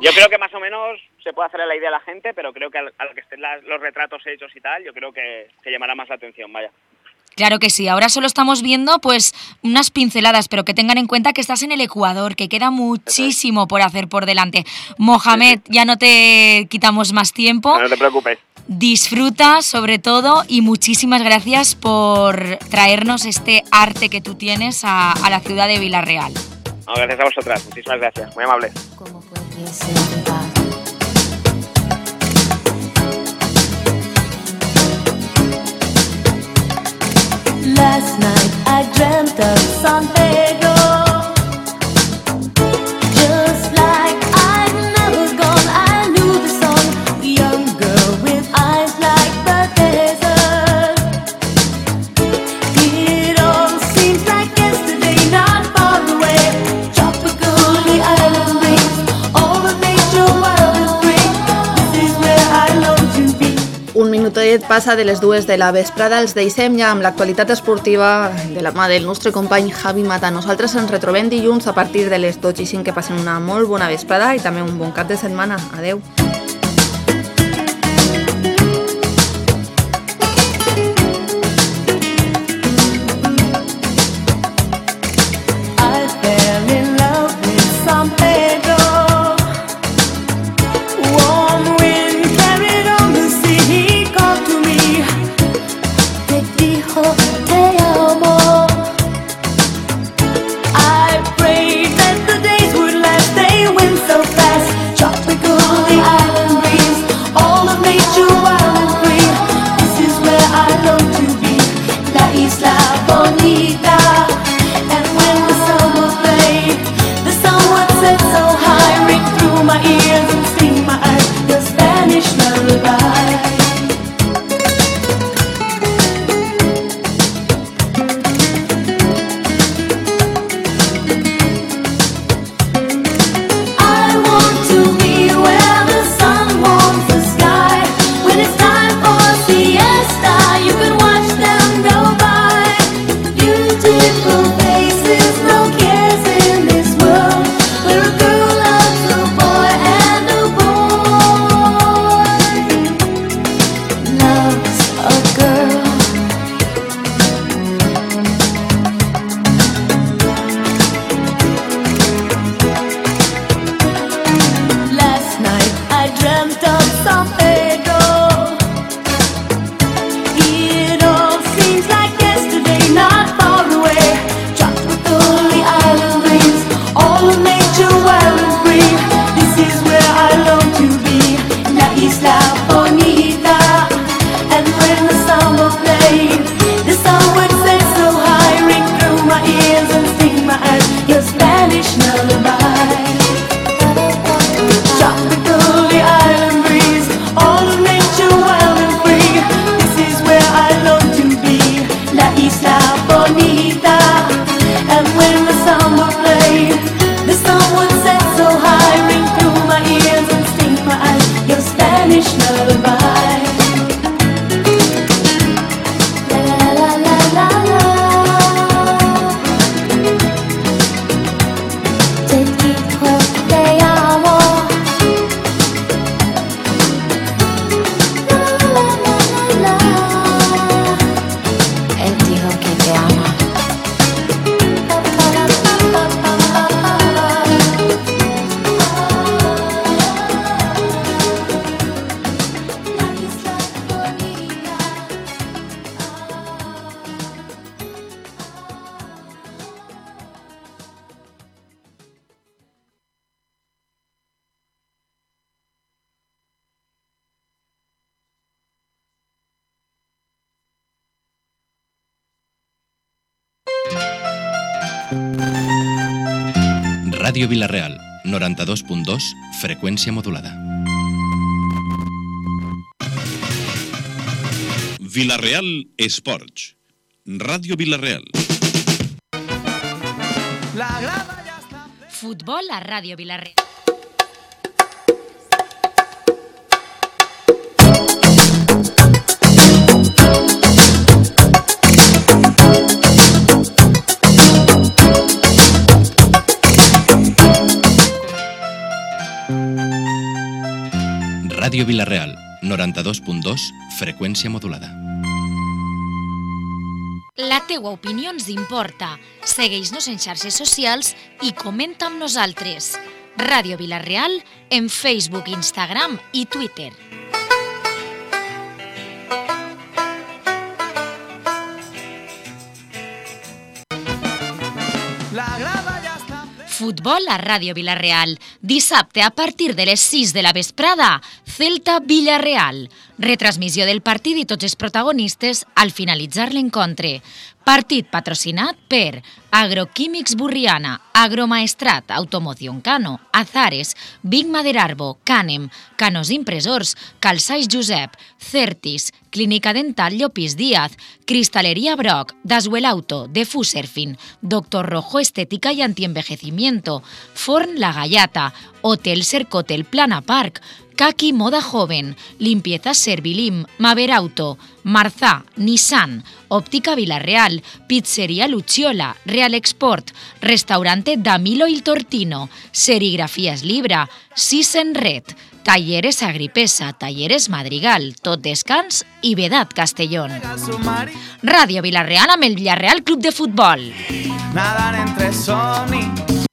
Yo creo que más o menos se puede hacer la idea a la gente, pero creo que a lo que estén los retratos hechos y tal, yo creo que llamará más la atención, vaya. Claro que sí, ahora solo estamos viendo pues unas pinceladas, pero que tengan en cuenta que estás en el Ecuador, que queda muchísimo por hacer por delante. Mohamed, sí. Ya no te quitamos más tiempo. No te preocupes. Disfruta sobre todo y muchísimas gracias por traernos este arte que tú tienes a la ciudad de Vila-real. No, gracias a vosotras, muchísimas gracias, muy amables. Last night I dreamt of San Pedro, just like I've never gone. I knew the song, the young girl with eyes like the desert. It all seems like yesterday, not far away. Tropical, the island breeze, all of nature wild and free. This is where I long to be. Un minutet passa de les 2 de la vesprada. Els deixem ja amb l'actualitat esportiva de la mà del nostre company Javi Mata. Nosaltres ens retrobem dilluns a partir de les 12:05. Que passen una molt bona vesprada i també un bon cap de setmana. Adeu. Ràdio Vila-real, 92.2, freqüència modulada. Vila-real Esports. Ràdio Vila-real. Futbol a Ràdio Vila-real. Ràdio Vila-real, 92.2, freqüència modulada. La teua opinió ens importa. Segueix-nos en xarxes socials i comenta amb nosaltres. Ràdio Vila-real en Facebook, Instagram i Twitter. Futbol a Ràdio Vila-real. Dissabte a partir de les 6 de la vesprada, Celta-Villarreal. Retransmissió del partit i tots els protagonistes al finalitzar l'encontre. Partit patrocinat per Agroquímics Burriana, Agromaestrat, Automoción Cano, Azares, Vic Maderarbo, Canem, Canos Impressors, Calçais Josep, Certis, Clínica Dental Llopis Díaz, Cristalería Broc, Daswell Auto, Defu Surfing, Doctor Rojo Estética y Antienvejecimiento, Forn La Gallata, Hotel Sercotel Plana Park, Kaki Moda Joven, Limpieza Servilim, Maver Auto, Marzà, Nissan, Óptica Vila-real, Pizzería Luciola, Real Export, Restaurante Damilo Il Tortino, Serigrafías Libra, Sisen Red, Talleres Agripesa, Talleres Madrigal, Tot Descans i Vedat Castellón. Ràdio Vila-real amb el Villarreal Club de Futbol. Nadan entre somnis.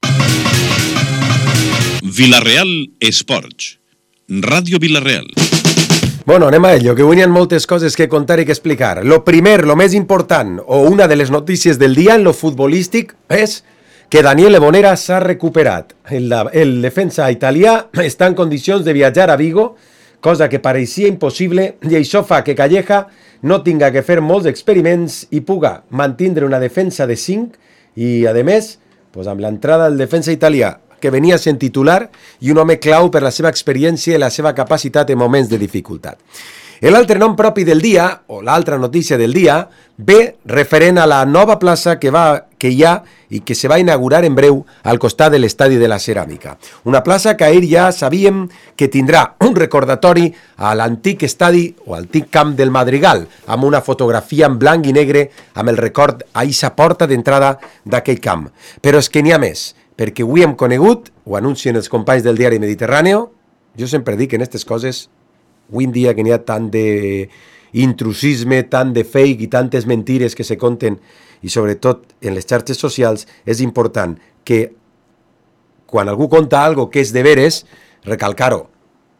Vila-real Esports. Ràdio Vila-real. Bueno, anem a ello, que avui hi ha moltes coses que contar i que explicar. Lo primer, lo més important, o una de les notícies del dia en lo futbolístic, és que Daniele Bonera s'ha recuperat. El defensa italià està en condicions de viatjar a Vigo, cosa que pareixia impossible, i això fa que Calleja no tinga que fer molts experiments i puga mantindre una defensa de 5 i, a més, pues, amb l'entrada del defensa italià, que venia sent titular i un home clau per la seva experiència i la seva capacitat en moments de dificultat. L'altre nom propi del dia, o l'altra notícia del dia, ve referent a la nova plaça que hi ha i que se va inaugurar en breu al costat de l'Estadi de la Ceràmica. Una plaça que ahir ja sabíem que tindrà un recordatori a l'antic estadi o antic camp del Madrigal, amb una fotografia en blanc i negre amb el record a aquesta porta d'entrada d'aquell camp. Però és que n'hi ha més, perquè avui hem conegut, ho anuncien els companys del diari Mediterráneo, jo sempre dic que en aquestes coses, avui en dia que n'hi ha tant d'intrusisme, tant de fake i tantes mentires que se conten, i sobretot en les xarxes socials, és important que quan algú conta algo que és de veres, recalcar-ho.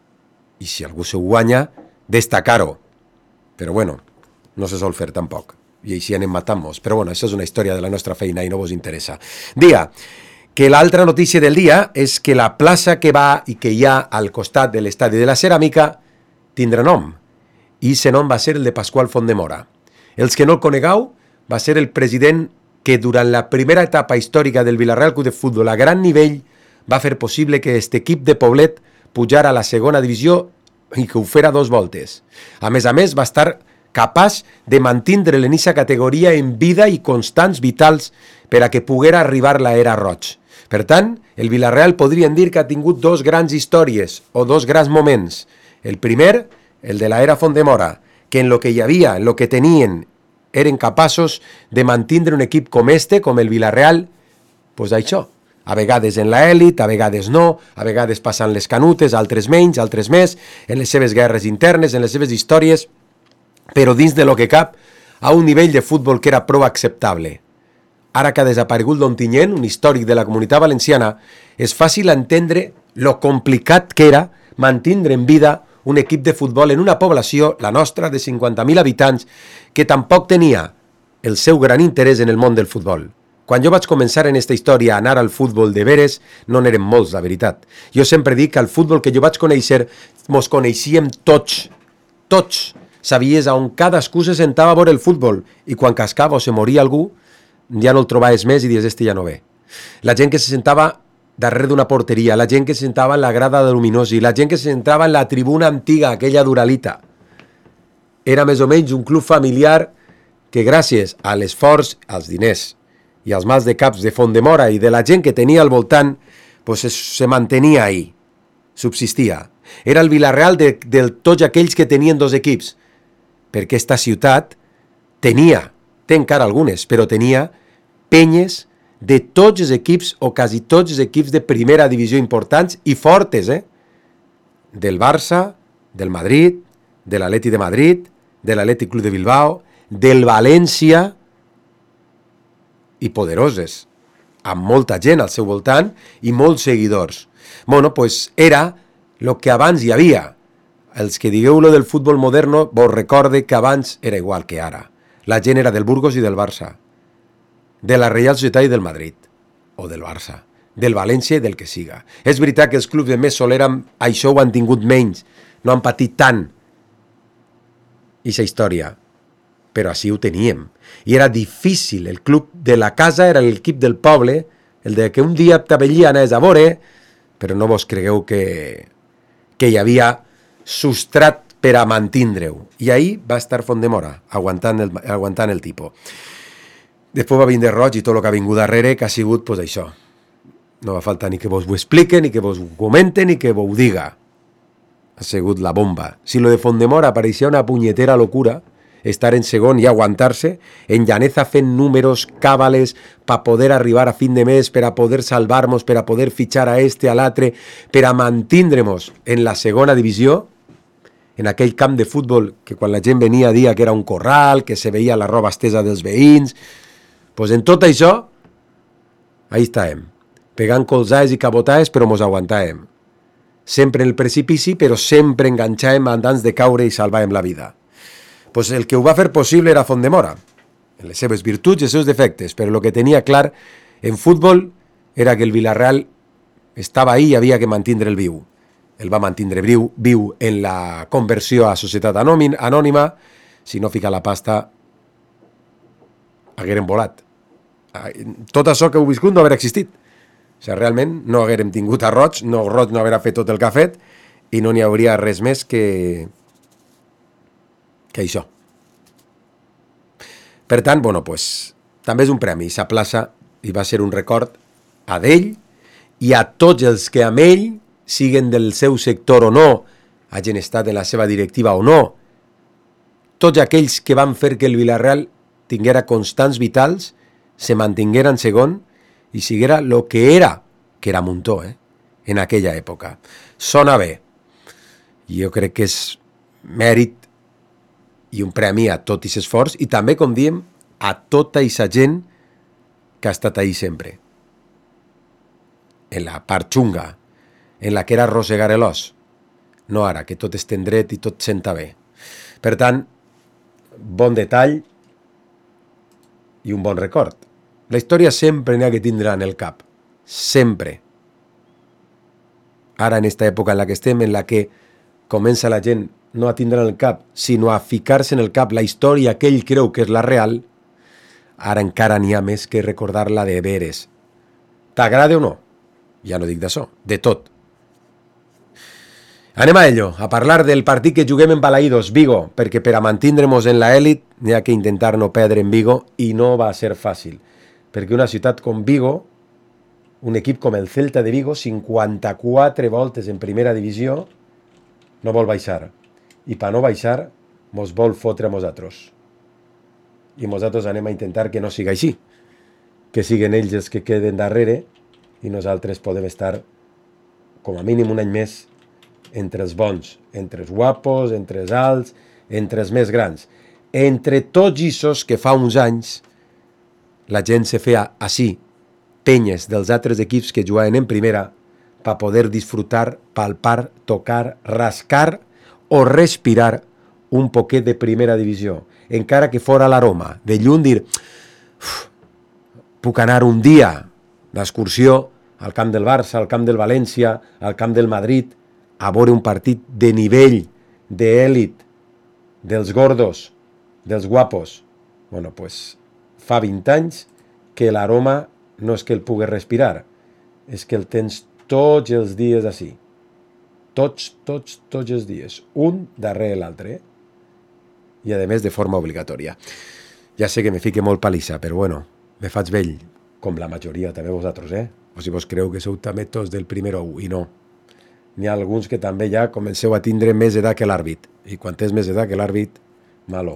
I si algú se guanya, destacar-ho. Però bueno, no se sol fer tampoc. I així anem matant-nos. Però bueno, això és una història de la nostra feina i no vos interessa. Dia que l'altra notícia del dia és que la plaça que va i que hi ha al costat de l'Estadi de la Ceràmica tindrà nom, i aquest nom va ser el de Pasqual Fontdemora. Els que no el conegueu, va ser el president que durant la primera etapa històrica del Villarreal Club de Futbol a gran nivell va fer possible que aquest equip de Poblet pujara a la segona divisió i que ho fera 2 voltes. A més, va estar capaç de mantindre l'enissa categoria en vida i constants vitals per a que poguera arribar l'era roig. Per tant, el Villarreal podríem dir que ha tingut 2 grans històries o 2 grans moments. El primer, el de l'era Fontdemora, que en lo que hi havia, en lo que tenien, eren capaços de mantindre un equip com com el Villarreal, doncs això. A vegades en l'elit, a vegades no, a vegades passant les canutes, altres menys, altres més, en les seves guerres internes, en les seves històries, però dins de lo que cap, a un nivell de futbol que era prou acceptable. Ara que ha desaparegut l'Ontinyent, un històric de la Comunitat Valenciana, és fàcil entendre lo complicat que era mantindre en vida un equip de futbol en una població, la nostra, de 50.000 habitants, que tampoc tenia el seu gran interès en el món del futbol. Quan jo vaig començar en aquesta història a anar al futbol de veres, no n'eren molts, la veritat. Jo sempre dic que al futbol que jo vaig conèixer, mos coneixíem tots. Tots. Sabies on cadascú se sentava a veure el futbol, i quan cascava o se moria algú, ja no el trobaves més i dius, este ja no ve. La gent que se sentava darrere d'una porteria, la gent que se sentava en la grada de Luminosi, la gent que se sentava en la tribuna antiga, aquella d'Uralita. Era més o menys un club familiar que gràcies a l'esforç, als diners i als mals de caps de Fontdemora i de la gent que tenia al voltant, pues se mantenia ahí, subsistia. Era el Villarreal de tots aquells que tenien 2 equips, perquè aquesta ciutat té encara algunes, però tenia penyes de tots els equips o quasi tots els equips de primera divisió importants i fortes, del Barça, del Madrid, de l'Atleti de Madrid, de l'Atlètic Club de Bilbao, del València i poderoses, amb molta gent al seu voltant i molts seguidors. Bueno, pues era el que abans hi havia. Els que digueu lo del futbol moderno vos recorde que abans era igual que ara. La gent era del Burgos i del Barça, de la Reial Societat i del Madrid, o del Barça, del València i del que siga. És veritat que els clubs de més solera això ho han tingut menys, no han patit tant aquesta història, però així ho teníem. I era difícil, el club de la casa era l'equip del poble, el de que un dia t'avellia anés a veure, però no vos cregueu que hi havia substrat per a mantindre-ho. I ahí va estar Fondemora, aguantant el tipus. Després va vindre Roig i tot el que ha vingut darrere, que ha sigut pues, això. No va faltar ni que vos ho explique, ni que vos ho comente, ni que vos ho diga. Ha sigut la bomba. Si lo de Fondemora pareixia una punyetera locura, estar en segon i aguantar-se, en Llaneza fent números, càbales, per poder arribar a fin de mes, per a poder salvar-nos, per a poder fitxar a este, a l'altre, per a mantindre-nos en la segona divisió, en aquell camp de futbol que quan la gent venia a dir que era un corral, que se veia la roba estesa dels veïns, pues en tot això, ahí estàvem, pegant colzades i cabotades, però mos aguantàvem. Sempre en el precipici, però sempre enganxàvem abans de caure i salvàvem la vida. Pues el que ho va fer possible era Fondemora, en les seves virtuts i els seus defectes, però el que tenia clar en futbol era que el Villarreal estava ahí i havia que mantindre'l viu. El va mantindre viu en la conversió a societat anònima. Si no fica la pasta, haguérem volat. Tot això que heu viscut no haguera existit. O sigui, realment no haguérem tingut a Roig no haguera fet tot el que ha fet i no n'hi hauria res més que això. Per tant, bueno, pues, també és un premi. Sa plaça i va ser un record a d'ell i a tots els que amb ell, siguen del seu sector o no, hagin estat en la seva directiva o no, tots aquells que van fer que el Villarreal tinguera constants vitals, se mantinguera en segon i siguera el que era Muntó, en aquella època. Sona bé. Jo crec que és mèrit i un premi a tot aquest esforç i també, com diem, a tota aquesta gent que ha estat ahí sempre. En la part xunga, en la que era arrossegar l'os. No ara, que tot estem dret i tot senta bé. Per tant, bon detall i un bon record. La història sempre n'hi ha que tindrà en el cap. Sempre. Ara, en esta època en la que estem, en la que comença la gent no a tindre en el cap, sinó a ficar-se en el cap la història que ell creu que és la real, ara encara n'hi ha més que recordar-la de veres. T'agrada o no? Ja no dic d'això, de tot. Anem a ello, a parlar del partit que juguem en Balaïdos, Vigo, perquè per a mantindre-nos en l'elit n'hi ha que intentar no perdre en Vigo i no va ser fàcil, perquè una ciutat com Vigo, un equip com el Celta de Vigo, 54 voltes en primera divisió, no vol baixar. I per no baixar, mos vol fotre a nosaltres. I nosaltres anem a intentar que no siga així, que siguen ells els que queden darrere i nosaltres podem estar com a mínim un any més entre els bons, entre els guapos, entre els alts, entre els més grans. Entre tots aquests que fa uns anys la gent se feia així, penyes dels altres equips que jugaven en primera per poder disfrutar, palpar, tocar, rascar o respirar un poquet de primera divisió. Encara que fora l'aroma, de lluny dir puc anar un dia d'excursió al camp del Barça, al camp del València, al camp del Madrid, a veure un partit de nivell, d'èlit, dels gordos, dels guapos. Bueno, pues fa 20 anys que l'aroma no és que el pugui respirar, és que el tens tots els dies així. Tots els dies. Un darrere l'altre. I a més de forma obligatòria. Ja sé que me fique molt palissa, però bueno, me faig vell, com la majoria també vosaltres, O si vos creu que sou també tots del primer ou, i no. N'hi ha alguns que també ja comenceu a tindre més edat que l'àrbit. I quan tens més edat que l'àrbit, malo.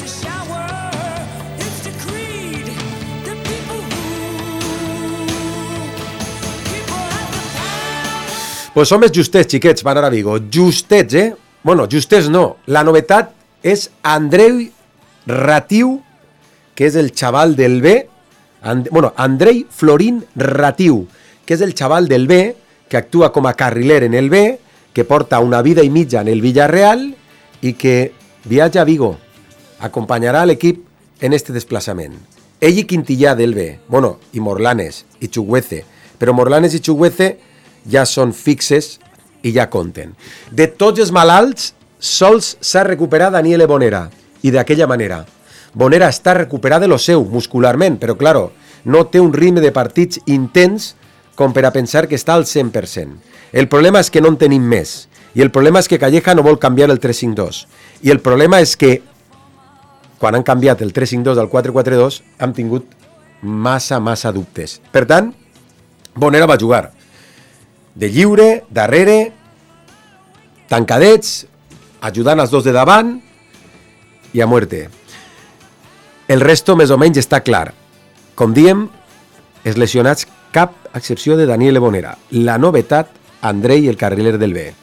Pues som els justets, xiquets, van anar a Vigo. Justets, eh? Bueno, justets no. La novetat és Andrei Ratiu, que és el xaval del B. Andrei Florín Ratiu, que és el xaval del B, que actua com a carriler en el B, que porta una vida i mitja en el Villarreal i que viatja a Vigo. Acompanyarà l'equip en este desplaçament. Ell i Quintillà del B, bueno, i Morlanes i Chuguece, però Morlanes i Chuguece ja són fixes i ja compten. De tots els malalts, sols s'ha recuperat Daniele Bonera, i d'aquella manera. Bonera està recuperat de lo seu, muscularment, però, claro, no té un ritme de partits intens com per a pensar que està al 100%. El problema és que no en tenim més, i el problema és que Calleja no vol canviar el 3-5-2, i el problema és que quan han canviat el 3-5-2 al 4-4-2 hem tingut massa dubtes. Per tant, Bonera va jugar de lliure, darrere, tancadets, ajudant els dos de davant i a muerte. El resto més o menys està clar. Com diem, els lesionats, cap excepció de Daniele Bonera. La novetat, Andrei, el carriler del B.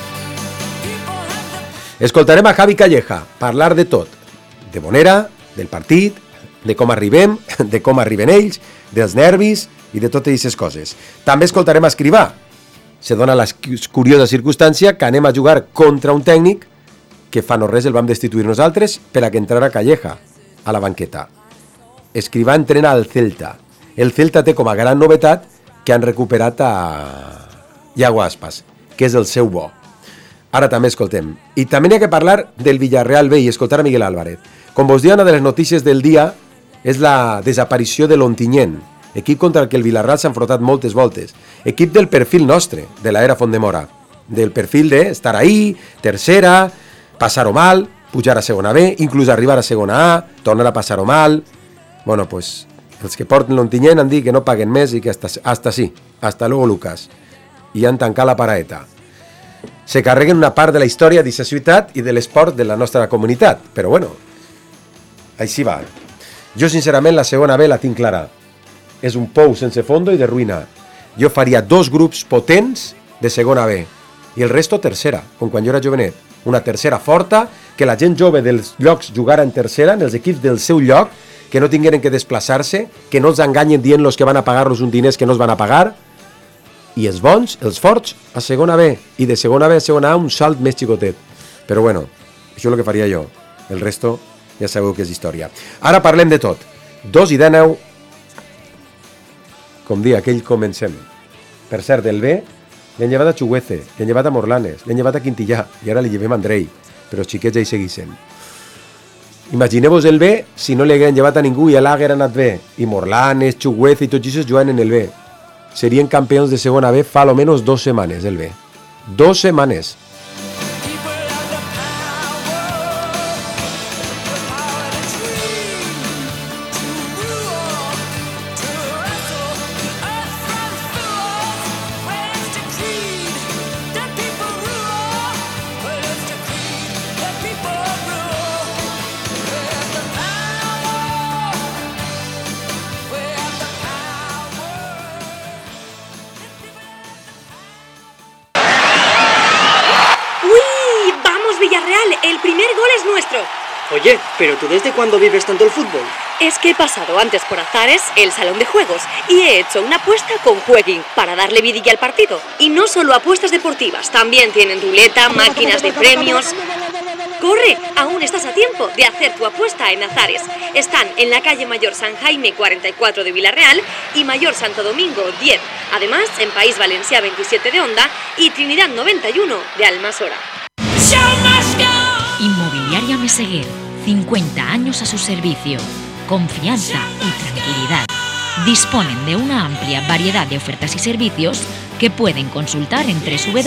Escoltarem a Javi Calleja parlar de tot. De Bonera, del partit, de com arribem, de com arriben ells, dels nervis i de totes aquestes coses. També escoltarem a Escrivà. Se dona la curiosa circumstància que anem a jugar contra un tècnic que fa no res el vam destituir nosaltres per a que entrara Calleja a la banqueta. Escrivà entrena al Celta. El Celta té com a gran novetat que han recuperat a Iago Aspas, que és el seu bo. Ara també escoltem. I també n'hi ha que parlar del Villarreal B i escoltar a Miguel Álvarez. Com vos dia, una de les notícies del dia és la desaparició de l'Ontinyent, equip contra el que el Villarreal s'ha enfrontat moltes voltes. Equip del perfil nostre, de l'era Fondemora. Del perfil de estar ahí, tercera, passar-ho mal, pujar a segona B, inclús arribar a segona A, tornar a passar-ho mal. Bueno, pues els que porten l'Ontinyent han dit que no paguen més i que hasta sí, hasta luego Lucas. I han tancat la paraeta. Se carreguen una part de la història d'aquesta ciutat i de l'esport de la nostra comunitat. Però bueno, així va. Jo sincerament la segona B la tinc clara. És un pou sense fondo i de ruïna. Jo faria 2 grups potents de segona B i el resto tercera, com quan jo era jovenet. Una tercera forta, que la gent jove dels llocs jugara en tercera, en els equips del seu lloc, que no tingueren que desplaçar-se, que no els enganyen dient-los que van a pagar-los un diners que no els van a pagar, i els bons, els forts, a segona B, i de segona B a segona A un salt més xicotet. Però bueno, això és el que faria jo. El resto ja sabeu que és història. Ara parlem de tot. 2:19, com dir, aquell comencem. Per cert, del B, li han llevat a Chuguece, li han llevat a Morlanes, li han llevat a Quintillà, i ara li llevem a Andrei, però els xiquets ja hi seguixen. Imagineu-vos el B si no li hagueren llevat a ningú i a l'hagueren anat bé, i Morlanes, Chuguece i tots aquests jugant en el B. Serien campions de segona B fa almenys 2 setmanes, el B. 2 setmanes. El primer gol es nuestro. Oye, ¿pero tú desde cuándo vives tanto el fútbol? Es que he pasado antes por Azares, el salón de juegos, y he hecho una apuesta con Jueguin para darle vidilla al partido. Y no solo apuestas deportivas, también tienen ruleta, máquinas de premios. ¡Corre! Aún estás a tiempo de hacer tu apuesta en Azares. Están en la calle Mayor San Jaime 44 de Villarreal y Mayor Santo Domingo 10. Además, en País Valencià 27 de Onda y Trinidad 91 de Almasora. Inmobiliaria Meseguer, 50 años a su servicio. Confianza y tranquilidad. Disponen de una amplia variedad de ofertas y servicios que pueden consultar en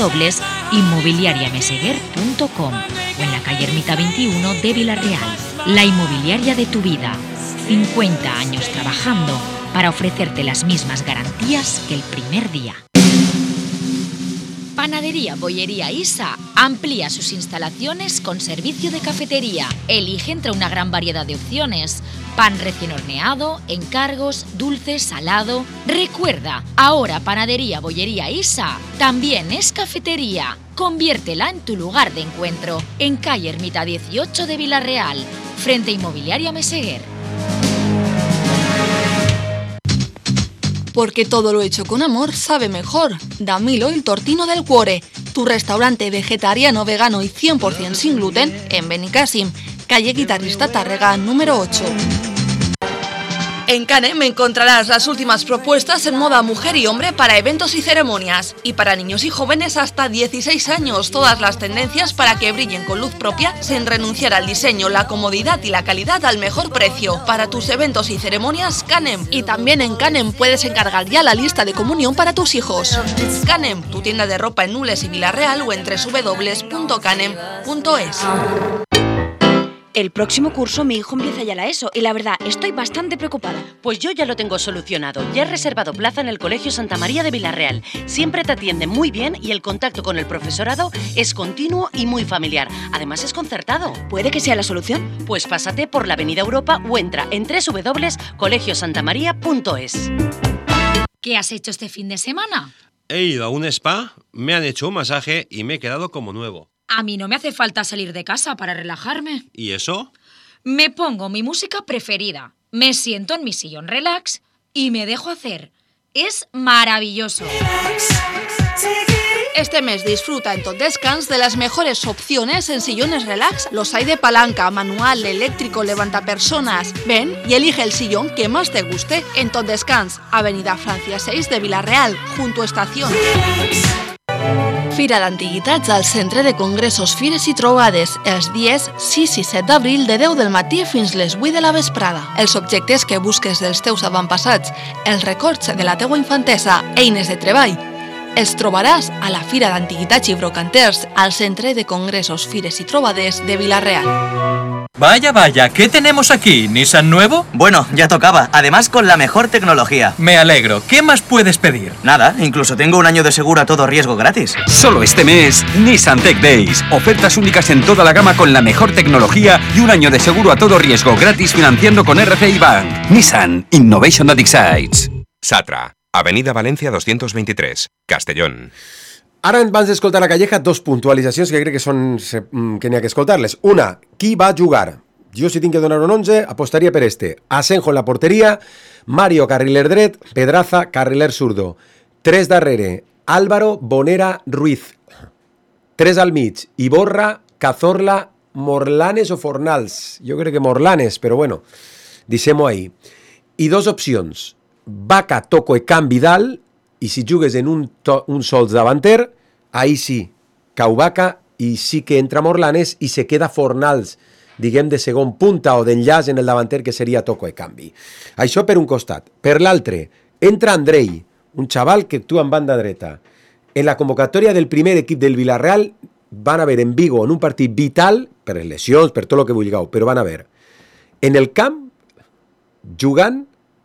www.inmobiliariameseguer.com o en la calle Ermita 21 de Villarreal. La inmobiliaria de tu vida. 50 años trabajando para ofrecerte las mismas garantías que el primer día. Panadería Bollería Isa amplía sus instalaciones con servicio de cafetería. Elige entre una gran variedad de opciones: pan recién horneado, encargos, dulce, salado. Recuerda, ahora Panadería Bollería Isa también es cafetería. Conviértela en tu lugar de encuentro, en calle Ermita 18 de Villarreal, frente a Inmobiliaria Meseguer. Porque todo lo hecho con amor sabe mejor. Damilo, el Tortino del Cuore, tu restaurante vegetariano, vegano y 100% sin gluten en Benicàssim, calle Guitarrista Tàrrega, número 8. En Canem encontrarás las últimas propuestas en moda mujer y hombre para eventos y ceremonias. Y para niños y jóvenes hasta 16 años, todas las tendencias para que brillen con luz propia sin renunciar al diseño, la comodidad y la calidad al mejor precio. Para tus eventos y ceremonias, Canem. Y también en Canem puedes encargar ya la lista de comunión para tus hijos. Canem, tu tienda de ropa en Nules y Villarreal o en www.canem.es. El próximo curso mi hijo empieza ya la ESO y la verdad estoy bastante preocupada. Pues yo ya lo tengo solucionado. Ya he reservado plaza en el Colegio Santa María de Villarreal. Siempre te atienden muy bien y el contacto con el profesorado es continuo y muy familiar. Además es concertado. ¿Puede que sea la solución? Pues pásate por la Avenida Europa o entra en www.colegiosantamaria.es. ¿Qué has hecho este fin de semana? He ido a un spa, me han hecho un masaje y me he quedado como nuevo. A mí no me hace falta salir de casa para relajarme. ¿Y eso? Me pongo mi música preferida, me siento en mi sillón relax y me dejo hacer. Es maravilloso. Este mes disfruta en Tot Descans de las mejores opciones en sillones relax. Los hay de palanca, manual, eléctrico, levantapersonas. Ven y elige el sillón que más te guste en Tot Descans, Avenida Francia 6 de Villarreal, junto a Estación. Fira d'Antiguitats al Centre de Congressos, Fires i Trobades, els dies 6 i 7 d'abril de 10 del matí fins les 8 de la vesprada. Els objectes que busques dels teus avantpassats, els records de la teua infantesa, eines de treball, els trobaràs a la Fira d'Antiguitats i Brocanters al Centre de Congressos, Fires i Trobades de Villarreal. Vaya, vaya, ¿qué tenemos aquí? ¿Nissan nuevo? Bueno, ya tocaba, además con la mejor tecnología. Me alegro, ¿qué más puedes pedir? Nada, incluso tengo un año de seguro a todo riesgo gratis. Solo este mes, Nissan Tech Days. Ofertas únicas en toda la gama con la mejor tecnología y un año de seguro a todo riesgo gratis financiando con RCI Bank. Nissan Innovation that excites. Satra, Avenida Valencia 223, Castellón. Ara, abans d'escoltar la Calleja, dos puntualitzacions que crec que són que n'hi ha que escoltar-les. Una, qui va jugar? Jo, si tinc que donar un 11, apostaria per este. Asenjo en la porteria, Mario carriler dret, Pedraza carriler zurdo. 3 darrere, Álvaro Bonera Ruiz. 3 al mig, Iborra, Cazorla, Morlanes o Fornals. Jo crec que Morlanes, però bueno, deixem-ho ahí. I dos opcions, Vaca, Toco e Can Vidal, i si jugues en un sols davanter, ahí sí, cau Vaca i sí que entra Morlanes i se queda Fornals, diguem de segon punta o d'enllaç en el davanter, que seria Toco e canvi. Això per un costat. Per l'altre, entra Andrei, un xaval que actua en banda dreta. En la convocatòria del primer equip del Villarreal van haver en Vigo en un partit vital, per les lesions, per tot el que vulgueu, però van haver en el camp jugant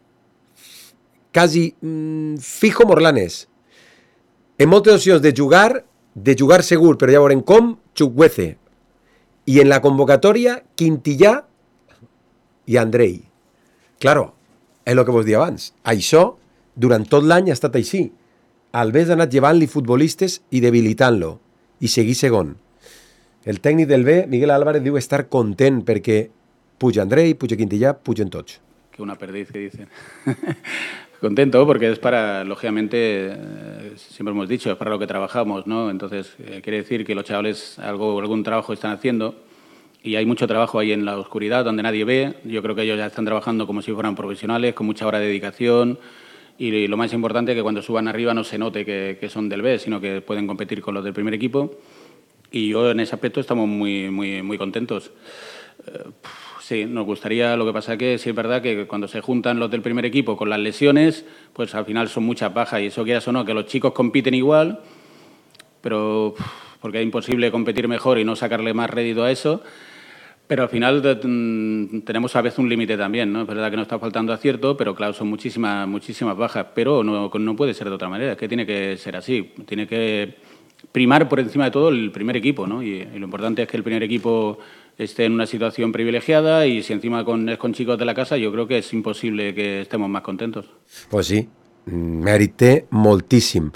quasi fijo Morlanes. En moltes opcions de jugar segur, però ja veurem com, Chukwueze. I en la convocatòria, Quintillà i Andrei. Claro, és el que vos dia abans. Això, durant tot l'any ha estat així. Alves ha anat llevant-li futbolistes i debilitant-lo. I seguir segon. El tècnic del B, Miguel Álvarez, diu estar content perquè puja Andrei, puja Quintillà, pugen tots. Que una perdiz, que dicen. Contento porque es para, lógicamente, siempre hemos dicho, es para lo que trabajamos, ¿no? Entonces, quiere decir que los chavales algún trabajo están haciendo y hay mucho trabajo ahí en la oscuridad donde nadie ve. Yo creo que ellos ya están trabajando como si fueran profesionales, con mucha hora de dedicación y lo más importante es que cuando suban arriba no se note que son del B, sino que pueden competir con los del primer equipo y yo en ese aspecto estamos muy contentos. Sí, nos gustaría, lo que pasa que sí es verdad que cuando se juntan los del primer equipo con las lesiones, pues al final son muchas bajas y eso quieras o no, que los chicos compiten igual, pero porque es imposible competir mejor y no sacarle más rédito a eso, pero al final tenemos a veces un límite también, ¿no? Es verdad que nos está faltando acierto, pero claro, son muchísimas bajas, pero no puede ser de otra manera, es que tiene que ser así, tiene que primar por encima de todo el primer equipo, ¿no? Y lo importante es que el primer equipo esté en una situación privilegiada y si encima es con chicos de la casa, yo creo que es imposible que estemos más contentos. Pues sí, mérite moltíssim.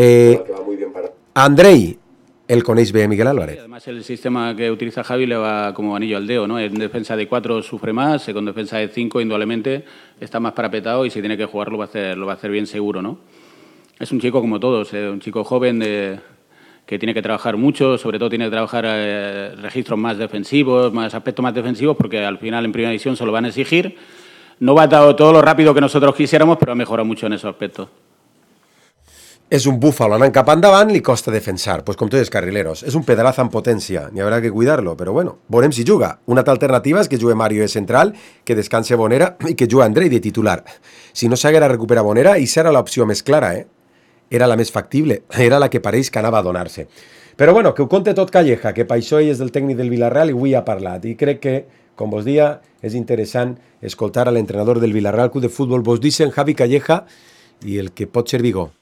Andrei, el coneix bé Miguel Álvarez. Además, el sistema que utiliza Javi le va como anillo al dedo, ¿no? En defensa de 4 sufre más, con defensa de 5 indudablemente está más parapetado y si tiene que jugar lo va a hacer bien seguro, ¿no? Es un chico como todos, un chico joven que tiene que trabajar mucho, sobre todo tiene que trabajar registros más defensivos, más aspectos más defensivos, porque al final en primera división se lo van a exigir. No va todo lo rápido que nosotros quisiéramos, pero ha mejorado mucho en esos aspectos. És un búfalo anant cap endavant, li costa defensar, pues com tots els carrileros. És un pedalazo en potència, n'hi haurà que cuidar-lo, però bueno, veurem si juga. Una altra alternativa és que jugue Mario de central, que descanse Bonera i que jugue Andrei de titular. Si no s'haguera recuperat Bonera, i serà l'opció més clara, Era la més factible, era la que pareix que anava a donar-se. Però bueno, que ho conte tot Calleja, que per això ell és del tècnic del Villarreal i avui ha parlat. I crec que, com vos dia, és interessant escoltar a l'entrenador del Villarreal Club de Futbol. Vos dicen Javi Calleja i el que pot ser Vigo.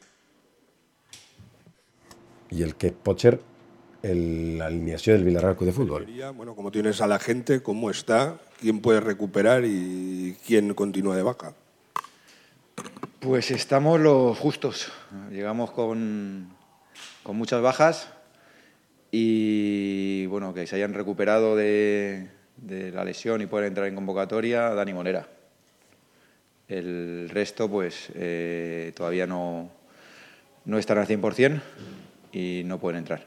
Y el que pot ser la alineación del Villarreal Club de Fútbol. Bueno, como tienes a la gente, cómo está, quién puede recuperar y quién continúa de baja. Pues estamos los justos. Llegamos con muchas bajas y bueno, que se hayan recuperado de la lesión y puedan entrar en convocatoria, Dani Monera. El resto, pues todavía no están al 100%. Y no pueden entrar.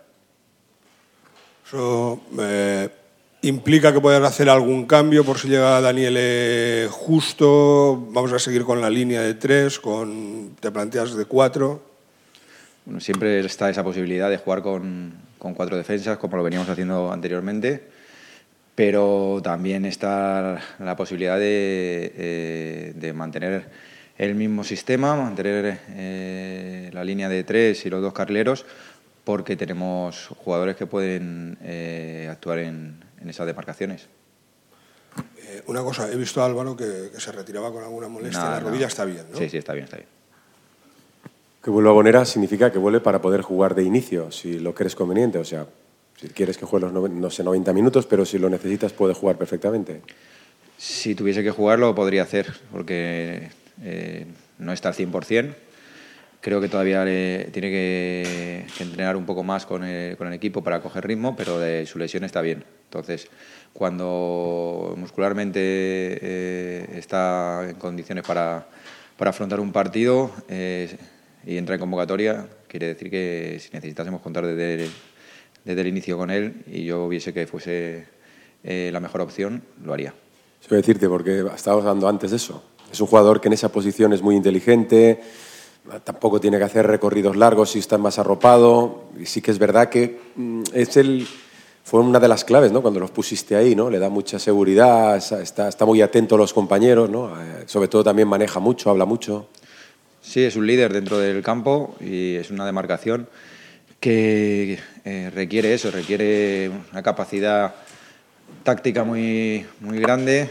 Eso implica que puedas hacer algún cambio por si llega Daniele justo. Vamos a seguir con la línea de 3, te planteas de 4. Bueno, siempre está esa posibilidad de jugar con 4 defensas, como lo veníamos haciendo anteriormente, pero también está la posibilidad de mantener el mismo sistema, mantener la línea de 3 y los 2 carrileros, porque tenemos jugadores que pueden actuar en esas demarcaciones. Una cosa, he visto a Álvaro que se retiraba con alguna molestia en la rodilla, está bien, ¿no? Sí, está bien. Que vuelva Bonera significa que vuelve para poder jugar de inicio, si lo crees conveniente, o sea, si quieres que juegue los 90 minutos, pero si lo necesitas puede jugar perfectamente. Si tuviese que jugar lo podría hacer, porque no está al 100%. Creo que todavía tiene que entrenar un poco más con el equipo para coger ritmo, pero de su lesión está bien. Entonces, cuando muscularmente está en condiciones para afrontar un partido y entra en convocatoria, quiere decir que si necesitásemos contar desde el inicio con él y yo viese que fuese la mejor opción, lo haría. Eso voy a decirte, porque estábamos hablando antes de eso. Es un jugador que en esa posición es muy inteligente, tampoco tiene que hacer recorridos largos si está más arropado. Y sí que es verdad que fue una de las claves, ¿no? Cuando los pusiste ahí, ¿no? Le da mucha seguridad, está muy atento a los compañeros, ¿no? Sobre todo también maneja mucho, habla mucho. Sí, es un líder dentro del campo y es una demarcación que requiere eso, requiere una capacidad táctica muy grande,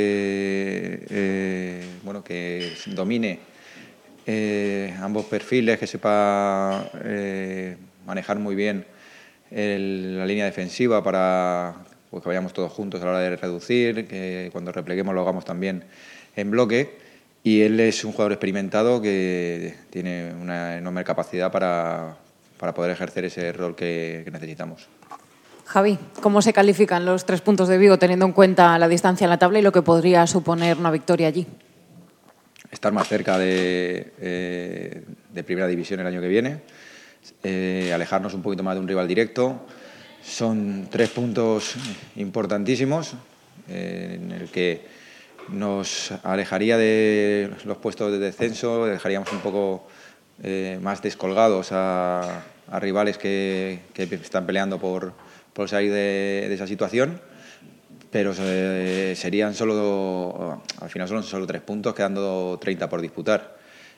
que domine ambos perfiles, que sepa manejar muy bien la línea defensiva para que vayamos todos juntos a la hora de reducir, que cuando repleguemos lo hagamos también en bloque. Y él es un jugador experimentado que tiene una enorme capacidad para poder ejercer ese rol que necesitamos. Javi, ¿cómo se califican los 3 puntos de Vigo teniendo en cuenta la distancia en la tabla y lo que podría suponer una victoria allí? Estar más cerca de Primera División el año que viene, alejarnos un poquito más de un rival directo. Son 3 puntos importantísimos en el que nos alejaría de los puestos de descenso, dejaríamos un poco más descolgados a rivales que están peleando por salir de esa situación, pero serían al final son solo 3 puntos, quedando 30 por disputar.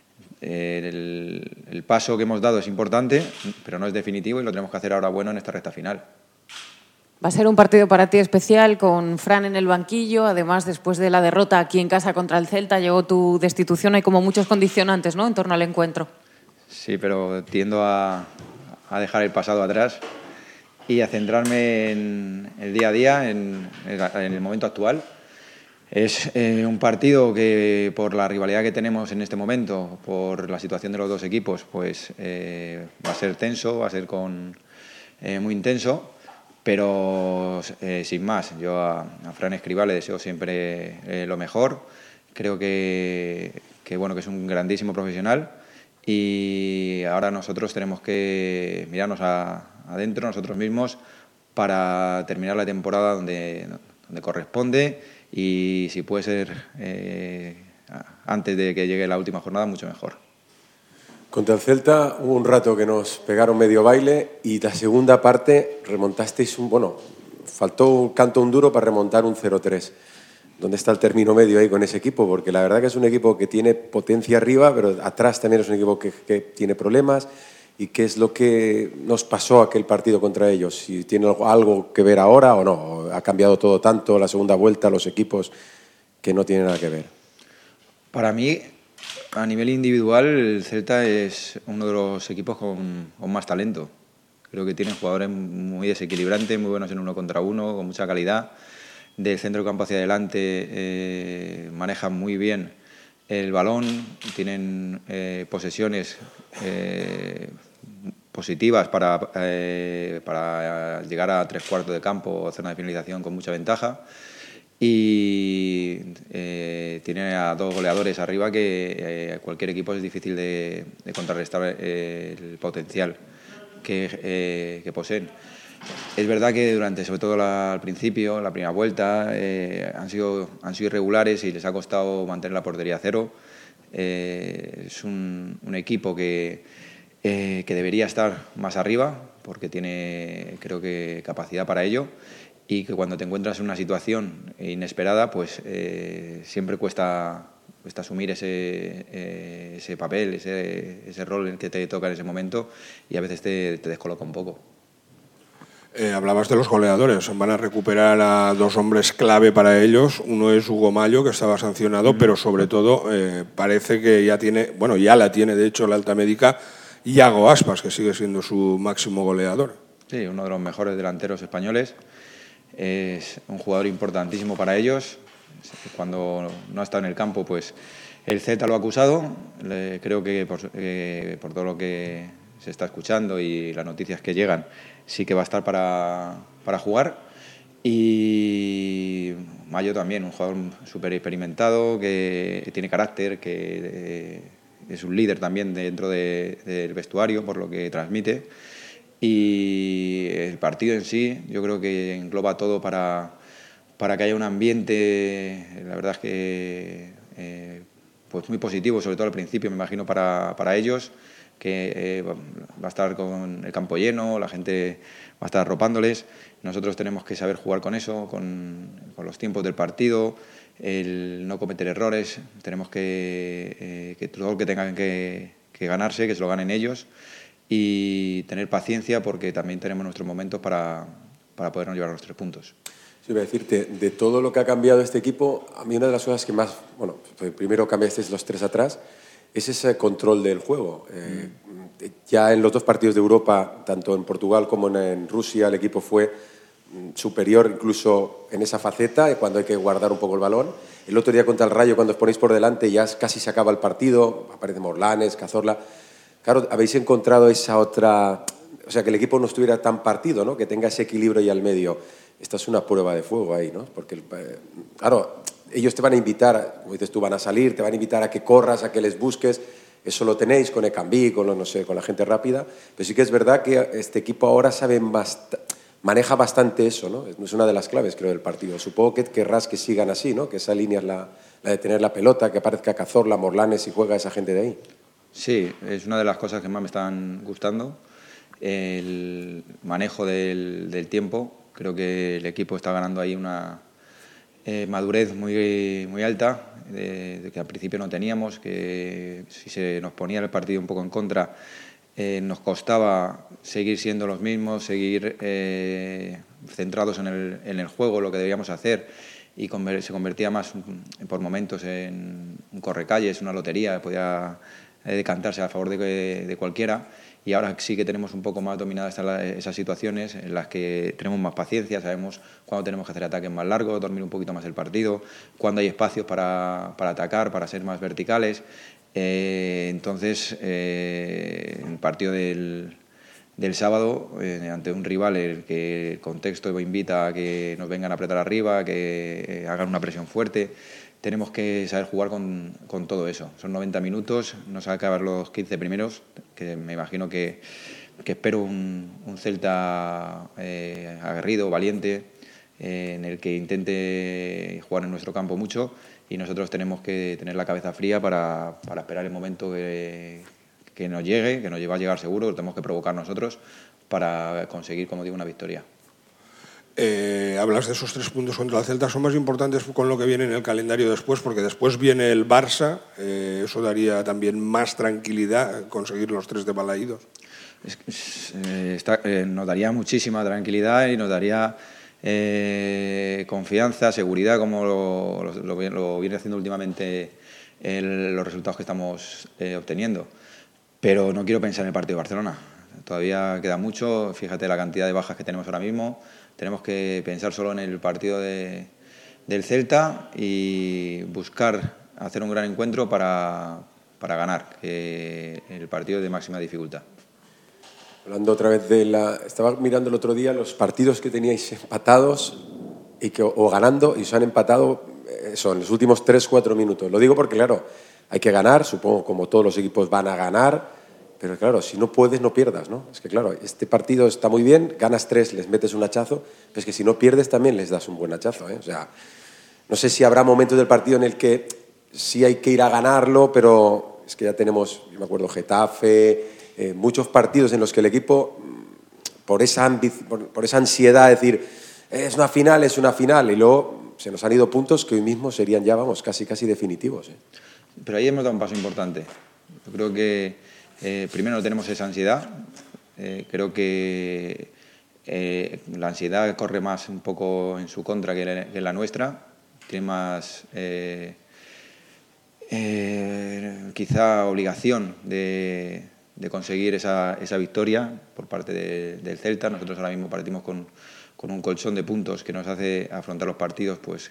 El paso que hemos dado es importante, pero no es definitivo y lo tenemos que hacer ahora bueno en esta recta final. Va a ser un partido para ti especial, con Fran en el banquillo. Además, después de la derrota aquí en casa contra el Celta, llegó tu destitución. Hay como muchos condicionantes, ¿no?, en torno al encuentro. Sí, pero tiendo a dejar el pasado atrás y a centrarme en el día a día, en el momento actual. Es un partido que, por la rivalidad que tenemos en este momento, por la situación de los dos equipos, pues va a ser tenso, va a ser muy intenso, pero sin más. Yo a Fran Escribá le deseo siempre lo mejor. Creo que es un grandísimo profesional y ahora nosotros tenemos que mirarnos adentro nosotros mismos para terminar la temporada donde corresponde y si puede ser antes de que llegue la última jornada, mucho mejor. Contra el Celta hubo un rato que nos pegaron medio baile y la segunda parte remontasteis faltó un canto un duro para remontar un 0-3. ¿Dónde está el término medio ahí con ese equipo? Porque la verdad que es un equipo que tiene potencia arriba, pero atrás también es un equipo que tiene problemas. ¿Y qué es lo que nos pasó aquel partido contra ellos? ¿Si tiene algo que ver ahora o no? ¿O ha cambiado todo tanto la segunda vuelta, los equipos, que no tiene nada que ver? Para mí, a nivel individual, el Celta es uno de los equipos con más talento. Creo que tienen jugadores muy desequilibrantes, muy buenos en 1 contra 1, con mucha calidad. Del centro del campo hacia adelante manejan muy bien el balón, tienen posesiones positivas para llegar a 3/4 de campo o hacer una finalización con mucha ventaja. Y tiene a 2 goleadores arriba que cualquier equipo es difícil de contrarrestar el potencial que poseen. Es verdad que sobre todo al principio, la primera vuelta, han sido irregulares y les ha costado mantener la portería a cero. Es un equipo que debería estar más arriba porque tiene, creo que, capacidad para ello, y que cuando te encuentras en una situación inesperada, pues siempre cuesta asumir ese papel, ese rol en el que te toca en ese momento, y a veces te descoloca un poco. Hablabas de los goleadores. Van a recuperar a 2 hombres clave para ellos. Uno es Hugo Mallo, que estaba sancionado, pero sobre todo parece que ya la tiene, de hecho, la alta médica, Iago Aspas, que sigue siendo su máximo goleador. Sí, uno de los mejores delanteros españoles. Es un jugador importantísimo para ellos. Cuando no ha estado en el campo, pues el Celta lo ha acusado. Creo que por todo lo que se está escuchando y las noticias que llegan, sí que va a estar para jugar. Y Mallo también, un jugador súper experimentado, que tiene carácter, que es un líder también dentro del vestuario, por lo que transmite. Y el partido en sí, yo creo que engloba todo para que haya un ambiente, la verdad es que pues muy positivo, sobre todo al principio, me imagino, para ellos, que va a estar con el campo lleno, la gente va a estar arropándoles. Nosotros tenemos que saber jugar con eso, con los tiempos del partido, el no cometer errores. Tenemos que todo lo que tengan que ganarse, que se lo ganen ellos, y tener paciencia, porque también tenemos nuestros momentos para podernos llevar los 3 puntos. Sí, voy a decirte, de todo lo que ha cambiado este equipo, a mí una de las cosas que más, primero cambiasteis los 3 atrás, es ese control del juego. Ya en los 2 partidos de Europa, tanto en Portugal como en Rusia, el equipo fue superior incluso en esa faceta, cuando hay que guardar un poco el balón. El otro día contra el Rayo, cuando os ponéis por delante, ya casi se acaba el partido, aparece Morlanes, Cazorla. Claro, habéis encontrado esa otra... O sea, que el equipo no estuviera tan partido, ¿no? Que tenga ese equilibrio ahí al medio. Esta es una prueba de fuego ahí, ¿no? Porque, claro, ellos te van a invitar, como dices tú, van a salir, te van a invitar a que corras, a que les busques. Eso lo tenéis con Ekambi, con la gente rápida. Pero sí que es verdad que este equipo ahora maneja bastante eso, ¿no? Es una de las claves, creo, del partido. Supongo que querrás que sigan así, ¿no? Que esa línea es la de tener la pelota, que aparezca Cazorla, Morlanes y juega esa gente de ahí. Sí, es una de las cosas que más me están gustando. El manejo del tiempo. Creo que el equipo está ganando ahí una madurez muy alta, que al principio no teníamos, que si se nos ponía el partido un poco en contra, nos costaba seguir siendo los mismos, seguir centrados en el juego, lo que debíamos hacer, y se convertía más por momentos en un correcalles, una lotería. Podía decantarse a favor de cualquiera. Y ahora sí que tenemos un poco más dominadas esas situaciones en las que tenemos más paciencia, sabemos cuándo tenemos que hacer ataques más largos, dormir un poquito más el partido, cuándo hay espacios para atacar, para ser más verticales. Entonces, el partido del sábado, ante un rival el que el contexto invita a que nos vengan a apretar arriba, que hagan una presión fuerte, tenemos que saber jugar con todo eso. Son 90 minutos, no se van a acabar los 15 primeros, que me imagino que espero un Celta aguerrido, valiente, en el que intente jugar en nuestro campo mucho, y nosotros tenemos que tener la cabeza fría para esperar el momento que nos llegue, que nos va a llegar seguro, lo tenemos que provocar nosotros para conseguir, como digo, una victoria. Hablas de esos 3 puntos contra el Celta, son más importantes con lo que viene en el calendario después, porque después viene el Barça, eso daría también más tranquilidad conseguir los 3 de Balaídos. Nos daría muchísima tranquilidad y nos daría confianza, seguridad, como lo viene haciendo últimamente los resultados que estamos obteniendo. Pero no quiero pensar en el partido de Barcelona, todavía queda mucho, fíjate la cantidad de bajas que tenemos ahora mismo. Tenemos que pensar solo en el partido del Celta y buscar hacer un gran encuentro para ganar, que el partido es de máxima dificultad. Hablando otra vez estaba mirando el otro día los partidos que teníais empatados o ganando, y os han empatado en los últimos 3-4 minutos. Lo digo porque, claro, hay que ganar, supongo como todos los equipos van a ganar. Pero claro, si no puedes, no pierdas, ¿no? Es que claro, este partido está muy bien, ganas 3, les metes un hachazo, pero es que si no pierdes también les das un buen hachazo, ¿eh? O sea, no sé si habrá momentos del partido en el que sí hay que ir a ganarlo, pero es que ya tenemos, yo me acuerdo, Getafe, muchos partidos en los que el equipo, por esa ansiedad de decir, es una final, y luego se nos han ido puntos que hoy mismo serían ya, vamos, casi definitivos, ¿eh? Pero ahí hemos dado un paso importante. Yo creo que primero no tenemos esa ansiedad, creo que la ansiedad corre más un poco en su contra que en la nuestra, tiene más quizá obligación de conseguir esa victoria por parte del Celta. Nosotros ahora mismo partimos con un colchón de puntos que nos hace afrontar los partidos pues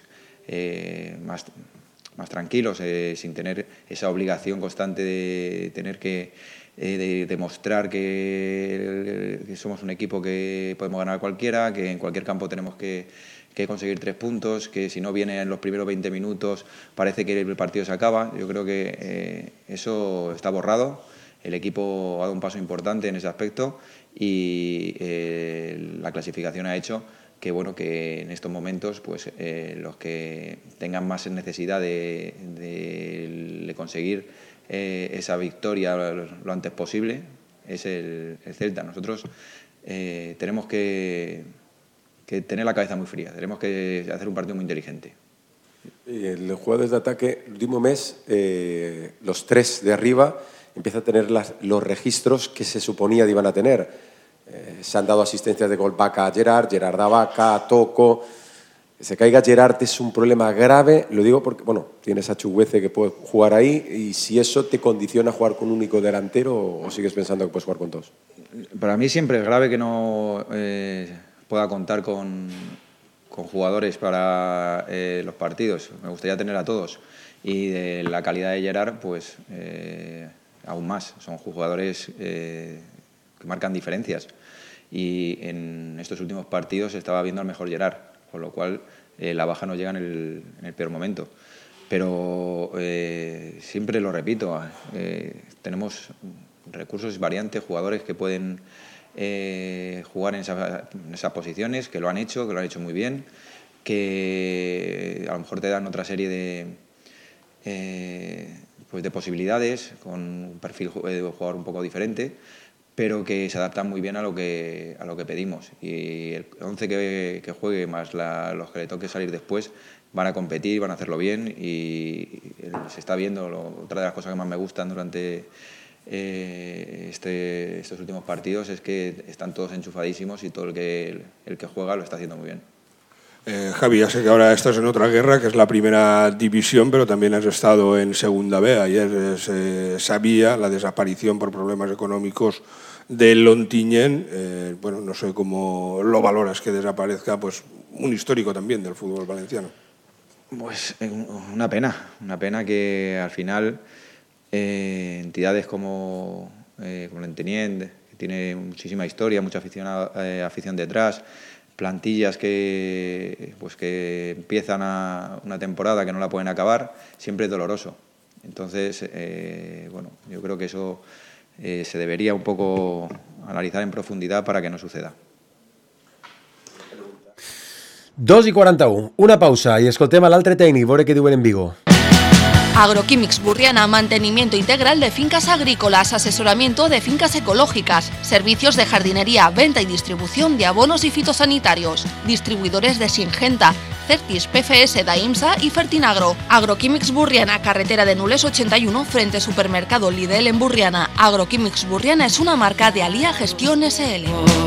más tranquilos, sin tener esa obligación constante de tener que demostrar que somos un equipo que podemos ganar a cualquiera, que en cualquier campo tenemos que conseguir 3 puntos, que si no viene en los primeros 20 minutos parece que el partido se acaba. Yo creo que eso está borrado. El equipo ha dado un paso importante en ese aspecto y la clasificación ha hecho que en estos momentos pues los que tengan más necesidad de conseguir esa victoria lo antes posible es el Celta. Nosotros tenemos que tener la cabeza muy fría, tenemos que hacer un partido muy inteligente. Y el jugadores de ataque, el último mes, los 3 de arriba empieza a tener los registros que se suponía que iban a tener. Se han dado asistencias de gol Vaca a Gerard a Vaca, a Toco. Que se caiga Gerard es un problema grave, lo digo porque, tienes a Chuguece que puede jugar ahí, y si eso te condiciona a jugar con un único delantero o sigues pensando que puedes jugar con 2. Para mí siempre es grave que no pueda contar con jugadores para los partidos. Me gustaría tener a todos, y de la calidad de Gerard, pues aún más. Son jugadores que marcan diferencias, y en estos últimos partidos se estaba viendo al mejor Gerard, con lo cual la baja nos llega en el peor momento. Pero siempre lo repito, tenemos recursos variantes, jugadores que pueden jugar en esas posiciones, que lo han hecho muy bien, que a lo mejor te dan otra serie de posibilidades, con un perfil de jugador un poco diferente, pero que se adaptan muy bien a lo que pedimos. Y el 11 que juegue más los que le toque salir después van a competir, van a hacerlo bien, y se está viendo. Otra de las cosas que más me gustan durante estos últimos partidos es que están todos enchufadísimos y todo el que juega lo está haciendo muy bien. Javi, ya sé que ahora estás en otra guerra, que es la primera división, pero también has estado en segunda B. Ayer se sabía la desaparición por problemas económicos del Ontinyent. Bueno, no sé cómo lo valoras que desaparezca, pues un histórico también del fútbol valenciano. Pues una pena que al final entidades como el Ontinyent, que tiene muchísima historia, mucha afición detrás, plantillas que empiezan una temporada que no la pueden acabar, siempre es doloroso. Entonces, bueno, yo creo que eso se debería un poco analizar en profundidad para que no suceda. 2:41, una pausa i escoltem a l'altre tècnic, veure què diuen en Vigo. Agroquímics Burriana, mantenimiento integral de fincas agrícolas, asesoramiento de fincas ecológicas, servicios de jardinería, venta y distribución de abonos y fitosanitarios, distribuidores de Singenta, Certis, PFS, Daimsa y Fertinagro. Agroquímics Burriana, carretera de Nules 81, frente supermercado Lidl en Burriana. Agroquímics Burriana es una marca de Alía Gestión SL.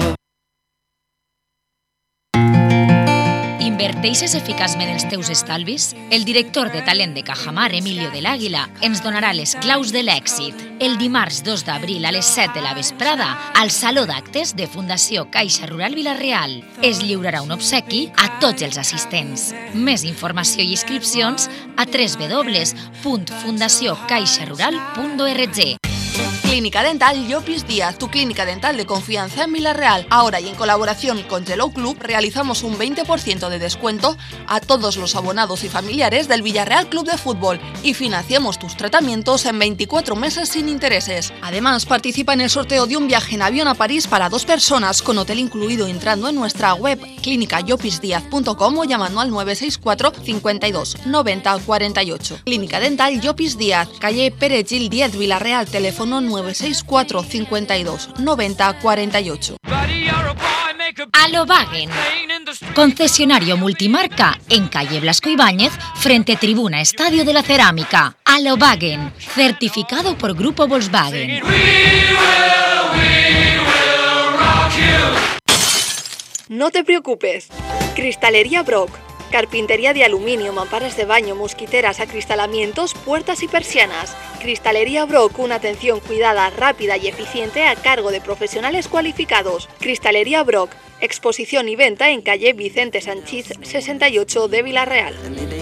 Inverteixes eficaçment els teus estalvis? El director de talent de Cajamar, Emilio del Águila, ens donarà les claus de l'èxit. El dimarts 2 d'abril a les 7 de la vesprada al Saló d'Actes de Fundació Caixa Rural Vila-real. Es lliurarà un obsequi a tots els assistents. Més informació i inscripcions a www.fundaciocaixarural.org. Clínica Dental Llopis Díaz, tu clínica dental de confianza en Vila-real. Ahora y en colaboración con Hello Club realizamos un 20% de descuento a todos los abonados y familiares del Villarreal Club de Fútbol y financiamos tus tratamientos en 24 meses sin intereses. Además, participa en el sorteo de un viaje en avión a París para 2 personas con hotel incluido entrando en nuestra web clínicallopisdiaz.com o llamando al 964 52 90 48. Clínica Dental Llopis Díaz, calle Pere Gil 10, Vila-real, teléfono 964 52 90 48. Alobagen, concesionario multimarca en calle Blasco Ibáñez, frente Tribuna Estadio de la Cerámica. Alobagen, certificado por Grupo Volkswagen. No te preocupes. Cristalería Brock. Carpintería de aluminio, mamparas de baño, mosquiteras, acristalamientos, puertas y persianas. Cristalería Brock, una atención cuidada, rápida y eficiente a cargo de profesionales cualificados. Cristalería Brock, exposición y venta en calle Vicente Sanchís 68 de Vila-real.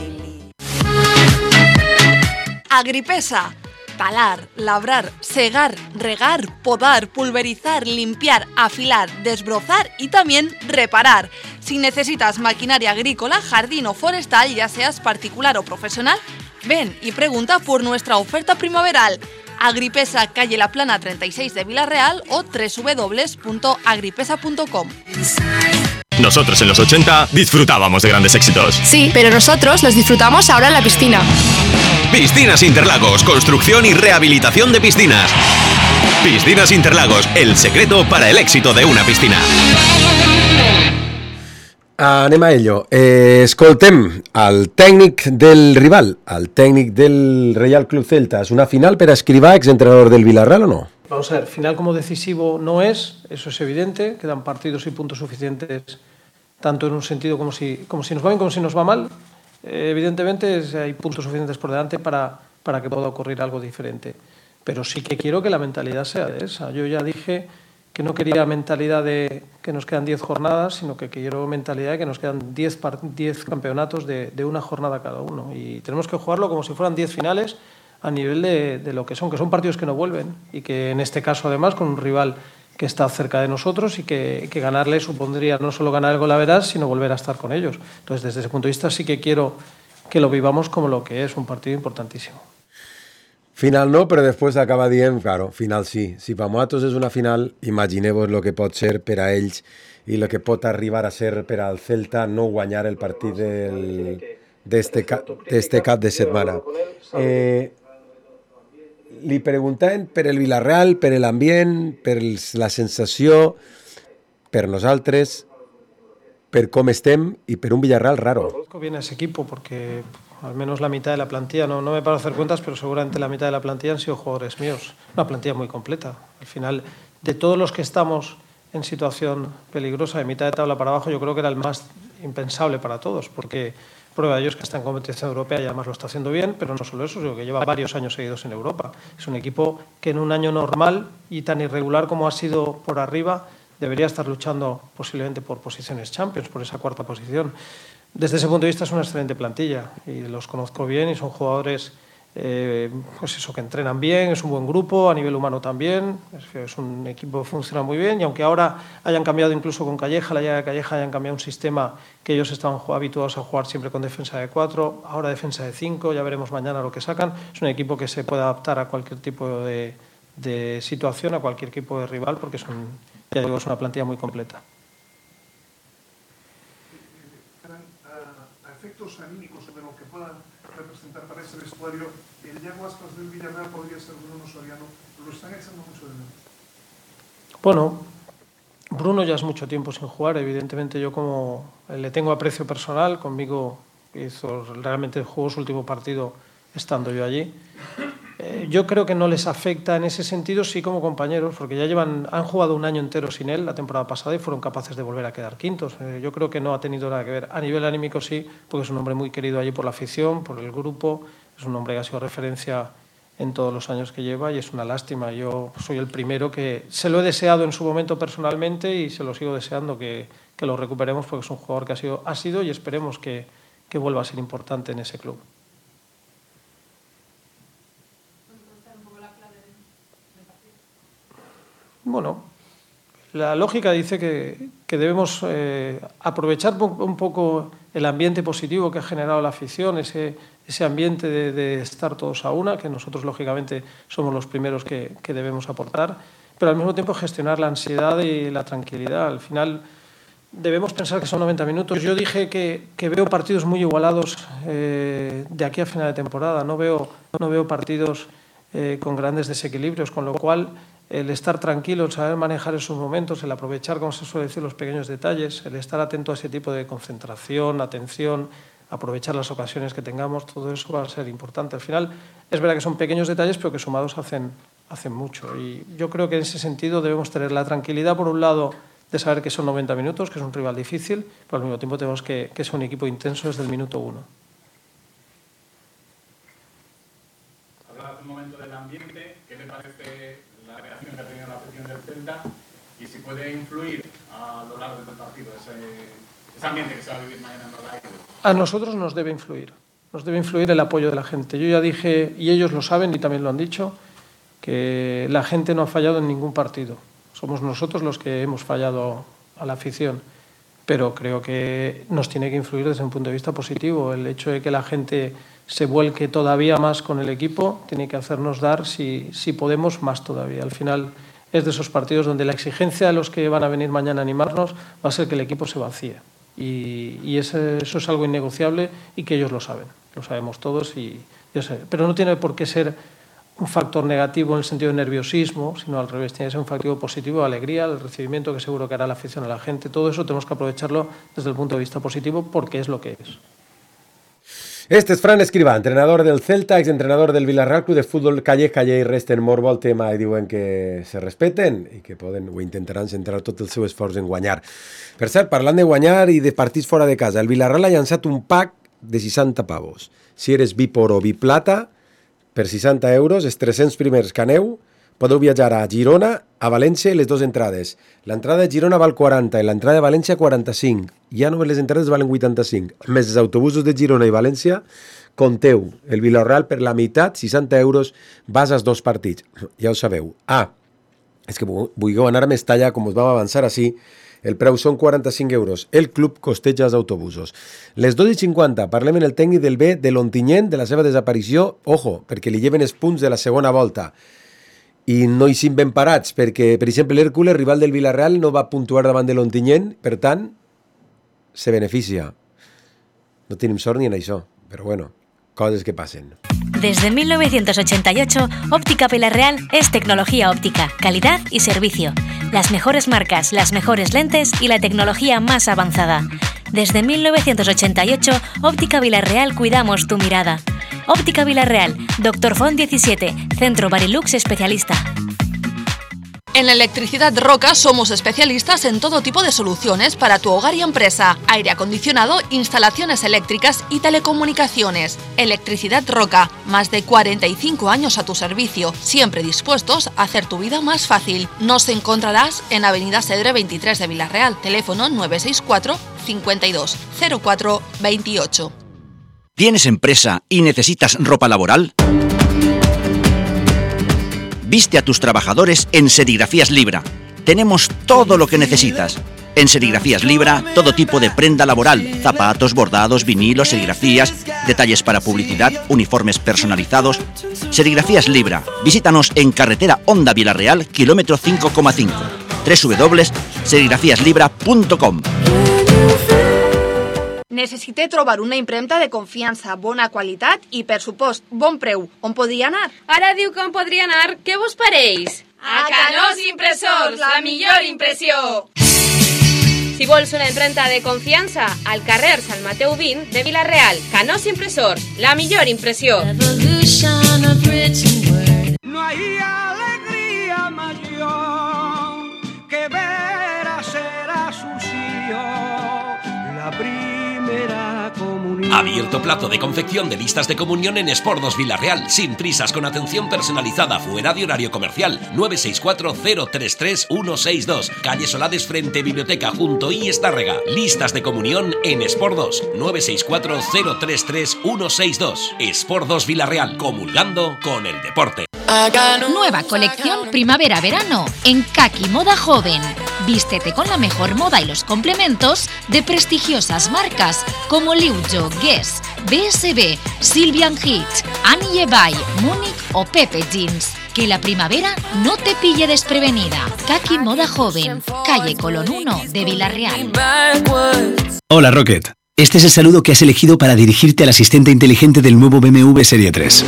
Agripesa. Talar, labrar, segar, regar, podar, pulverizar, limpiar, afilar, desbrozar y también reparar. Si necesitas maquinaria agrícola, jardín o forestal, ya seas particular o profesional, ven y pregunta por nuestra oferta primaveral. Agripesa, calle La Plana 36 de Vila-real o www.agripesa.com. Nosotros en los 80 disfrutábamos de grandes éxitos. Sí, pero nosotros los disfrutamos ahora en la piscina. Piscinas Interlagos, construcción y rehabilitación de piscinas. Piscinas Interlagos, el secreto para el éxito de una piscina. Anem a ello. Escoltem al tècnic del rival, al tècnic del Real Club Celta. ¿Es una final para Escrivá, exentrenador del Villarreal o no? Vamos a ver, final como decisivo no es, eso es evidente, quedan partidos y puntos suficientes, tanto en un sentido como si nos va bien como si nos va mal. Evidentemente hay puntos suficientes por delante para que pueda ocurrir algo diferente. Pero sí que quiero que la mentalidad sea de esa. Yo ya dije que no quería mentalidad de que nos quedan 10 jornadas, sino que quiero mentalidad de que nos quedan 10 campeonatos de una jornada cada uno. Y tenemos que jugarlo como si fueran 10 finales a nivel de lo que son partidos que no vuelven. Y que en este caso, además, con un rival que está cerca de nosotros y que ganarle supondría no solo ganar el Golaveras, sino volver a estar con ellos. Entonces, desde ese punto de vista sí que quiero que lo vivamos como lo que es, un partido importantísimo. Final no, però després acaba dient, claro, final sí. Si per nosaltres és una final, imagineu-vos el que pot ser per a ells i el que pot arribar a ser per al Celta no guanyar el partit d'este cap de setmana. Li preguntem per el Villarreal, per l'ambient, per la sensació, per nosaltres, per com estem y per un Villarreal raro. Conozco bien a ese equipo porque al menos la mitad de la plantilla, no me paro a hacer cuentas, pero seguramente la mitad de la plantilla han sido jugadores míos. Una plantilla muy completa. Al final, de todos los que estamos en situación peligrosa, de mitad de tabla para abajo, yo creo que era el más impensable para todos, porque prueba de ello es que está en competición europea y además lo está haciendo bien, pero no solo eso, sino que lleva varios años seguidos en Europa. Es un equipo que en un año normal y tan irregular como ha sido por arriba, debería estar luchando posiblemente por posiciones Champions, por esa cuarta posición. Desde ese punto de vista es una excelente plantilla y los conozco bien y son jugadores pues eso, que entrenan bien, es un buen grupo, a nivel humano también, es un equipo que funciona muy bien y aunque ahora hayan cambiado incluso con Calleja, la llegada de Calleja, hayan cambiado un sistema que ellos estaban habituados a jugar siempre con defensa de 4, ahora defensa de 5, ya veremos mañana lo que sacan, es un equipo que se puede adaptar a cualquier tipo de situación, a cualquier equipo de rival porque es una plantilla muy completa. A efectos anímicos de lo que pueda representar para ese vestuario, el Yago Aspas del Villarreal podría ser Bruno Soriano. ¿Lo están echando mucho de menos? Bueno, Bruno ya es mucho tiempo sin jugar. Evidentemente yo como le tengo aprecio personal, conmigo realmente jugó su último partido estando yo allí. Yo creo que no les afecta en ese sentido, sí como compañeros, porque ya han jugado un año entero sin él la temporada pasada y fueron capaces de volver a quedar quintos. Yo creo que no ha tenido nada que ver. A nivel anímico sí, porque es un hombre muy querido allí por la afición, por el grupo, es un hombre que ha sido referencia en todos los años que lleva y es una lástima. Yo soy el primero que se lo he deseado en su momento personalmente y se lo sigo deseando que lo recuperemos porque es un jugador que ha sido y esperemos que vuelva a ser importante en ese club. Bueno, la lógica dice que debemos aprovechar un poco el ambiente positivo que ha generado la afición, ese ambiente de estar todos a una, que nosotros lógicamente somos los primeros que debemos aportar, pero al mismo tiempo gestionar la ansiedad y la tranquilidad. Al final debemos pensar que son 90 minutos. Yo dije que veo partidos muy igualados de aquí a final de temporada, no veo partidos con grandes desequilibrios, con lo cual el estar tranquilo, el saber manejar esos momentos, el aprovechar, como se suele decir, los pequeños detalles, el estar atento a ese tipo de concentración, atención, aprovechar las ocasiones que tengamos, todo eso va a ser importante. Al final es verdad que son pequeños detalles, pero que sumados hacen mucho. Y yo creo que en ese sentido debemos tener la tranquilidad, por un lado, de saber que son 90 minutos, que es un rival difícil, pero al mismo tiempo tenemos que ser un equipo intenso desde el minuto 1. Hablaba hace un momento del ambiente. ¿Qué le parece la reacción que ha tenido la afición del Celta y si puede influir a lo largo del partido ese ambiente que se va a vivir mañana en Roda? A nosotros nos debe influir el apoyo de la gente. Yo ya dije, y ellos lo saben y también lo han dicho, que la gente no ha fallado en ningún partido. Somos nosotros los que hemos fallado a la afición, pero creo que nos tiene que influir desde un punto de vista positivo. El hecho de que la gente se vuelque todavía más con el equipo tiene que hacernos dar, si podemos, más todavía. Al final es de esos partidos donde la exigencia de los que van a venir mañana a animarnos va a ser que el equipo se vacíe. Y eso es algo innegociable y que ellos lo saben. Lo sabemos todos, pero no tiene por qué ser un factor negativo en el sentido de nerviosismo, sino al revés, tiene que ser un factor positivo de alegría, el recibimiento que seguro que hará la afición a la gente. Todo eso tenemos que aprovecharlo desde el punto de vista positivo porque es lo que es. Este es Fran Escrivà, entrenador del Celta, exentrenador del Villarreal, Club de Futbol Calleja i resten molt el tema i diuen que se respeten i que poden o intentaran centrar tot el seu esforç en guanyar. Per cert, parlant de guanyar i de partits fora de casa, el Villarreal ha llançat un pack de 60 pavos. Si eres bipor o biplata, per 60 euros, els 300 primers que aneu, podeu viatjar a Girona, a València i les dues entrades. L'entrada de Girona val 40 i l'entrada de València 45. Ja només les entrades valen 85. Més els autobusos de Girona i València, compteu. El Villarreal per la meitat, 60 euros, vas als dos partits. Ja ho sabeu. És que vulgueu anar a Mestalla, com us vam avançar així, el preu són 45 euros. El club costeja els autobusos. Les 2:50 parlem en el tècnic del B de l'Ontinyent, de la seva desaparició. Ojo, perquè li lleven els punts de la segona volta. I no hi siguin ben parats, perquè, per exemple, l'Hèrcules, rival del Villarreal, no va puntuar davant de l'Ontinyent, per tant, se beneficia. No tenim sort ni en això, però bueno, coses que passen. Desde 1988, Óptica Villarreal es tecnología óptica, calidad y servicio. Las mejores marcas, las mejores lentes y la tecnología más avanzada. Desde 1988, Óptica Villarreal cuidamos tu mirada. Óptica Villarreal, Dr. Font 17, Centro Barilux especialista. En Electricidad Roca somos especialistas en todo tipo de soluciones para tu hogar y empresa. Aire acondicionado, instalaciones eléctricas y telecomunicaciones. Electricidad Roca, más de 45 años a tu servicio, siempre dispuestos a hacer tu vida más fácil. Nos encontrarás en Avenida Cedre 23 de Villarreal, teléfono 964 52 04 28. ¿Tienes empresa y necesitas ropa laboral? Viste a tus trabajadores en Serigrafías Libra. Tenemos todo lo que necesitas. En Serigrafías Libra, todo tipo de prenda laboral, zapatos, bordados, vinilos, serigrafías, detalles para publicidad, uniformes personalizados. Serigrafías Libra. Visítanos en carretera Honda Villarreal, kilómetro 5,5. www.serigrafiaslibra.com. Necessite trobar una impremta de confiança, bona qualitat i, per supost, bon preu. On podria anar? Ara diu que on podria anar. Què vos pareix? A Canós Impressors, la millor impressió! Si vols una impremta de confiança, al carrer Sant Mateu 20 de Vila-real. Canós Impressors, la millor impressió. No hay alegría mayor que ver a ser asucio la primera comunión. Abierto plato de confección de listas de comunión en Espordos Villarreal, sin prisas, con atención personalizada, fuera de horario comercial. 964-033-162, calle Solades frente Biblioteca junto I Estárrega. Listas de comunión en Espordos. 964-033-162. Espordos Villarreal, comulgando con el deporte. Nueva colección primavera-verano en Kaki Moda Joven. Vístete con la mejor moda y los complementos de prestigiosas marcas como Liujo, Guess, BSB, Sylvian Hitch, Annie Bay, Múnich o Pepe Jeans. Que la primavera no te pille desprevenida. Kaki Moda Joven, calle Colón 1 de Villarreal. Hola Rocket, este es el saludo que has elegido para dirigirte al asistente inteligente del nuevo BMW Serie 3.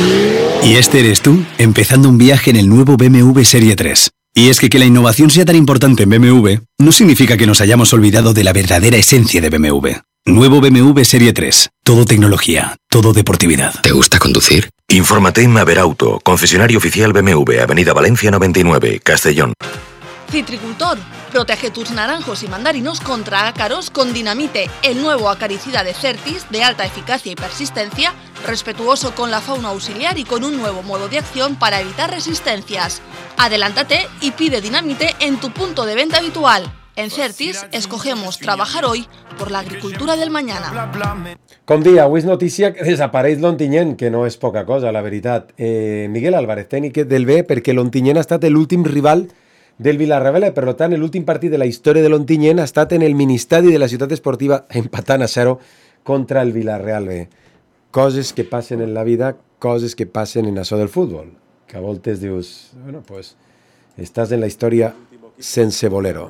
Y este eres tú, empezando un viaje en el nuevo BMW Serie 3. Y es que la innovación sea tan importante en BMW no significa que nos hayamos olvidado de la verdadera esencia de BMW. Nuevo BMW Serie 3. Todo tecnología, todo deportividad. ¿Te gusta conducir? Infórmate en Maverauto, concesionario oficial BMW, Avenida Valencia 99, Castellón. Citricultor, protege tus naranjos y mandarinos contra ácaros con Dinamite, el nuevo acaricida de Certis de alta eficacia y persistencia, respetuoso con la fauna auxiliar y con un nuevo modo de acción para evitar resistencias. Adelántate y pide Dinamite en tu punto de venta habitual. En Certis escogemos trabajar hoy por la agricultura del mañana. Com dia, avui és notícia que desapareix l'Ontinyent, que no és poca cosa, la veritat. Miguel Álvarez, tècnic del B, perquè l'Ontinyent ha estat l'últim rival del Villarreal, per tant, l'últim partit de la història de l'Ontinyent ha estat en el ministadi de la ciutat esportiva, empatant a 0 contra el Villarreal B. Coses que passen en la vida, coses que passen en això del futbol, que a voltes dius, bueno, pues, estàs en la història sense bolero.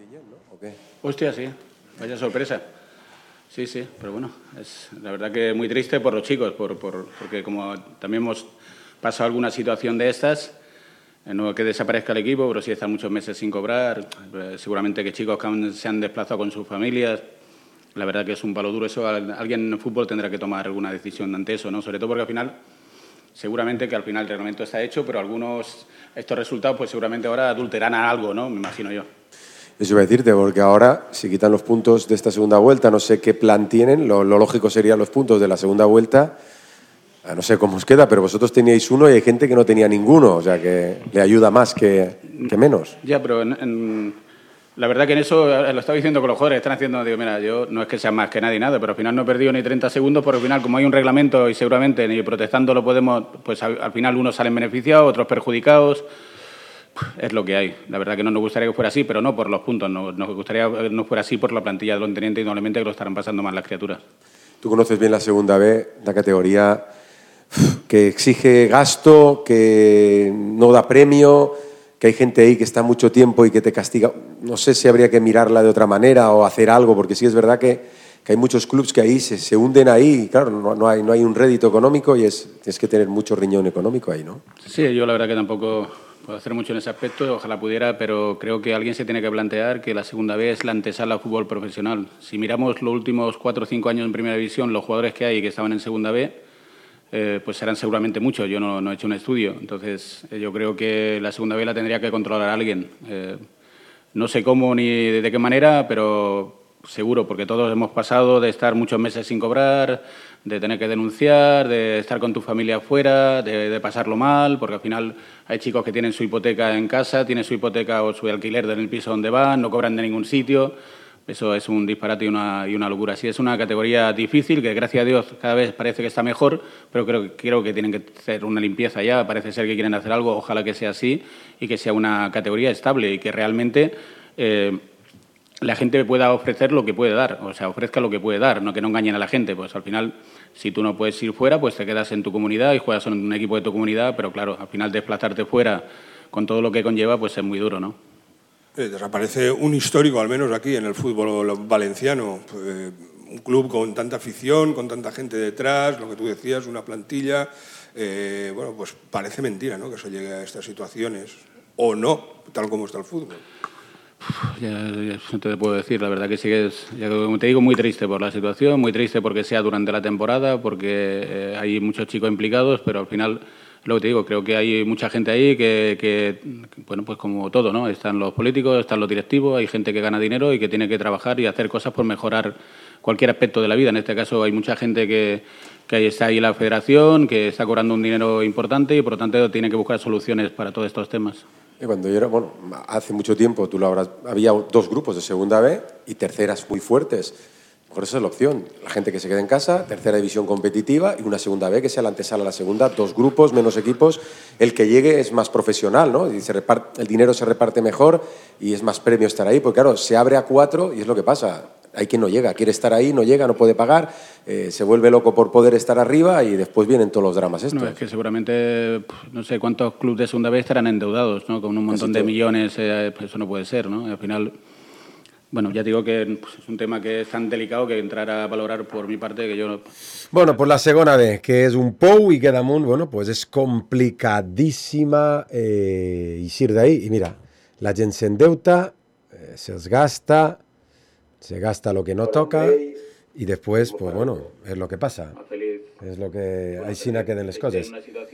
Hostia, sí, vaya sorpresa. Sí, pero bueno, es la verdad que muy triste por los chicos, porque como también hemos pasado alguna situación de estas, no que desaparezca el equipo, pero sí están muchos meses sin cobrar, seguramente que chicos que se han desplazado con sus familias, la verdad que es un palo duro eso, alguien en el fútbol tendrá que tomar alguna decisión ante eso, ¿no? Sobre todo porque al final, seguramente que al final el reglamento está hecho, pero estos resultados pues seguramente ahora adulteran a algo, ¿no? Me imagino yo. Eso iba a decirte, porque ahora, si quitan los puntos de esta segunda vuelta, no sé qué plan tienen, lo lógico serían los puntos de la segunda vuelta, no sé cómo os queda, pero vosotros teníais uno y hay gente que no tenía ninguno, o sea que le ayuda más que menos. Ya, pero la verdad que en eso lo estaba diciendo con los jugadores, están haciendo, digo, mira, yo no es que sea más que nadie nada, pero al final no he perdido ni 30 segundos, porque al final, como hay un reglamento y seguramente ni protestando lo podemos, pues al final unos salen beneficiados, otros perjudicados. Es lo que hay. La verdad que no nos gustaría que fuera así, pero no por los puntos. Nos gustaría que no fuera así por la plantilla de Lonteniente y probablemente que lo estarán pasando mal las criaturas. Tú conoces bien la segunda B, la categoría que exige gasto, que no da premio, que hay gente ahí que está mucho tiempo y que te castiga. No sé si habría que mirarla de otra manera o hacer algo, porque sí es verdad que hay muchos clubs que ahí se hunden ahí y claro, no hay un rédito económico y tienes que tener mucho riñón económico ahí, ¿no? Sí, yo la verdad que tampoco puedo hacer mucho en ese aspecto, ojalá pudiera, pero creo que alguien se tiene que plantear que la segunda B es la antesala al fútbol profesional. Si miramos los últimos 4 o 5 años en primera división, los jugadores que hay que estaban en segunda B, pues serán seguramente muchos. Yo no he hecho un estudio. Entonces, yo creo que la segunda B la tendría que controlar alguien. No sé cómo ni de qué manera, pero seguro, porque todos hemos pasado de estar muchos meses sin cobrar, de tener que denunciar, de estar con tu familia afuera, de pasarlo mal, porque al final hay chicos que tienen su hipoteca en casa, tienen su hipoteca o su alquiler en el piso donde van, no cobran de ningún sitio. Eso es un disparate y una locura. Sí, es una categoría difícil que, gracias a Dios, cada vez parece que está mejor, pero creo que tienen que hacer una limpieza ya. Parece ser que quieren hacer algo, ojalá que sea así y que sea una categoría estable y que realmente la gente pueda ofrecer lo que puede dar, o sea, ofrezca lo que puede dar, no que no engañen a la gente. Pues al final, si tú no puedes ir fuera, pues te quedas en tu comunidad y juegas en un equipo de tu comunidad, pero claro, al final desplazarte fuera con todo lo que conlleva, pues es muy duro, ¿no? Desaparece un histórico, al menos aquí en el fútbol valenciano, un club con tanta afición, con tanta gente detrás, lo que tú decías, una plantilla. Bueno, pues parece mentira, ¿no?, que se llegue a estas situaciones, o no, tal como está el fútbol. Ya no te puedo decir, la verdad que sí que es, ya como te digo, muy triste por la situación, muy triste porque sea durante la temporada, porque hay muchos chicos implicados, pero al final, lo que te digo, creo que hay mucha gente ahí que bueno, pues como todo, ¿no? Están los políticos, están los directivos, hay gente que gana dinero y que tiene que trabajar y hacer cosas por mejorar cualquier aspecto de la vida. En este caso hay mucha gente que está ahí en la federación, que está cobrando un dinero importante y por lo tanto tiene que buscar soluciones para todos estos temas. Cuando yo era, bueno, hace mucho tiempo, había 2 grupos de segunda B y terceras muy fuertes. Por eso es la opción. La gente que se quede en casa, tercera división competitiva y una segunda B que sea la antesala a la segunda, 2 grupos, menos equipos. El que llegue es más profesional, ¿no? Y el dinero se reparte mejor y es más premio estar ahí. Porque claro, se abre a 4 y es lo que pasa. Hay quien no llega, quiere estar ahí, no llega, no puede pagar, se vuelve loco por poder estar arriba y después vienen todos los dramas estos. No, es que seguramente, no sé cuántos clubes de segunda vez estarán endeudados, ¿no? Con un montón de millones, pues eso no puede ser, ¿no? Al final, bueno, ya digo que pues, es un tema que es tan delicado que entrar a valorar por mi parte que yo... Bueno, pues la segunda B, que es un pou y que damunt, bueno, pues es complicadísima eixir d'ahí. Y mira, la gent s'endeuta, se gasta lo que no toca y después, pues bueno, es lo que pasa. Es lo que... Així queden les coses.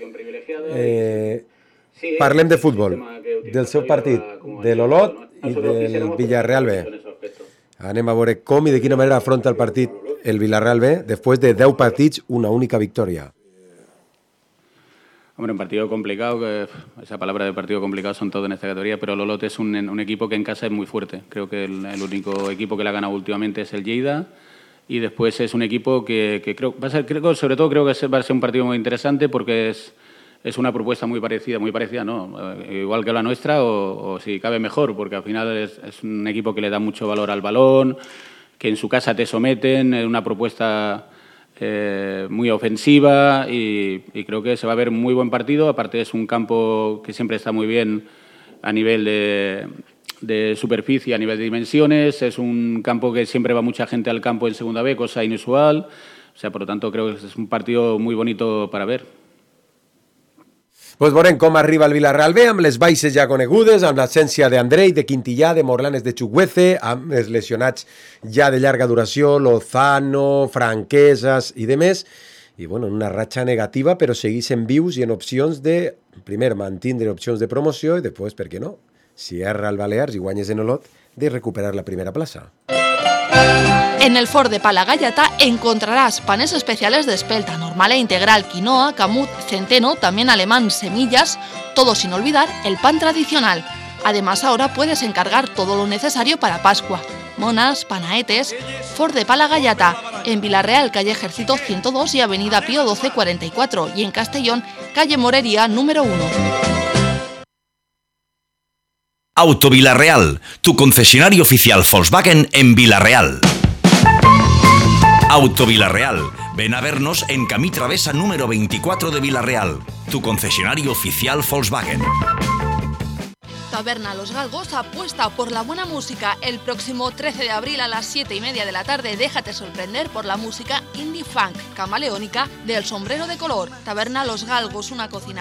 Parlem de futbol, del seu partit, de l'Olot i del Villarreal B. Anem a veure com i de quina manera afronta el partit el Villarreal B després de 10 partits, una única victòria. Hombre, un partido complicado, esa palabra de partido complicado son todo en esta categoría, pero el Olot es un equipo que en casa es muy fuerte. Creo que el único equipo que le ha ganado últimamente es el Lleida y después es un equipo que creo va a ser, sobre todo creo que va a ser un partido muy interesante porque es una propuesta muy parecida, ¿no? Igual que la nuestra o si cabe mejor, porque al final es un equipo que le da mucho valor al balón, que en su casa te someten, es una propuesta... muy ofensiva y creo que se va a ver muy buen partido. Aparte es un campo que siempre está muy bien a nivel de superficie, a nivel de dimensiones. Es un campo que siempre va mucha gente al campo en segunda B, cosa inusual. O sea, por lo tanto, creo que es un partido muy bonito para ver. Pues veurem com arriba el Villarreal B, amb les baixes ja conegudes, amb l'absència d'Andrei, de Quintillà, de Morlanes, de Chukwueze, amb els lesionats ja de llarga duració, Lozano, Franquesas i demés, i bueno, una ratxa negativa, però segueixen vius i en opcions de, primer, mantindre opcions de promoció i després, per què no, si erra el Balears i guanyes en Olot, de recuperar la primera plaça. En el Ford de Pala Gallata encontrarás panes especiales de espelta, normal e integral, quinoa, camut, centeno, también alemán, semillas, todo sin olvidar el pan tradicional. Además, ahora puedes encargar todo lo necesario para Pascua. Monas, panaetes. Ford de Pala Gallata, en Villarreal, calle Ejército 102 y avenida Pío 1244, y en Castellón, calle Morería número 1. Auto Villarreal, tu concesionario oficial Volkswagen en Villarreal. Auto Villarreal, ven a vernos en Camí Travesa número 24 de Villarreal, tu concesionario oficial Volkswagen. Taberna Los Galgos apuesta por la buena música. El próximo 13 de abril a las 7:30 de la tarde, déjate sorprender por la música indie funk camaleónica del Sombrero de Color. Taberna Los Galgos, una cocina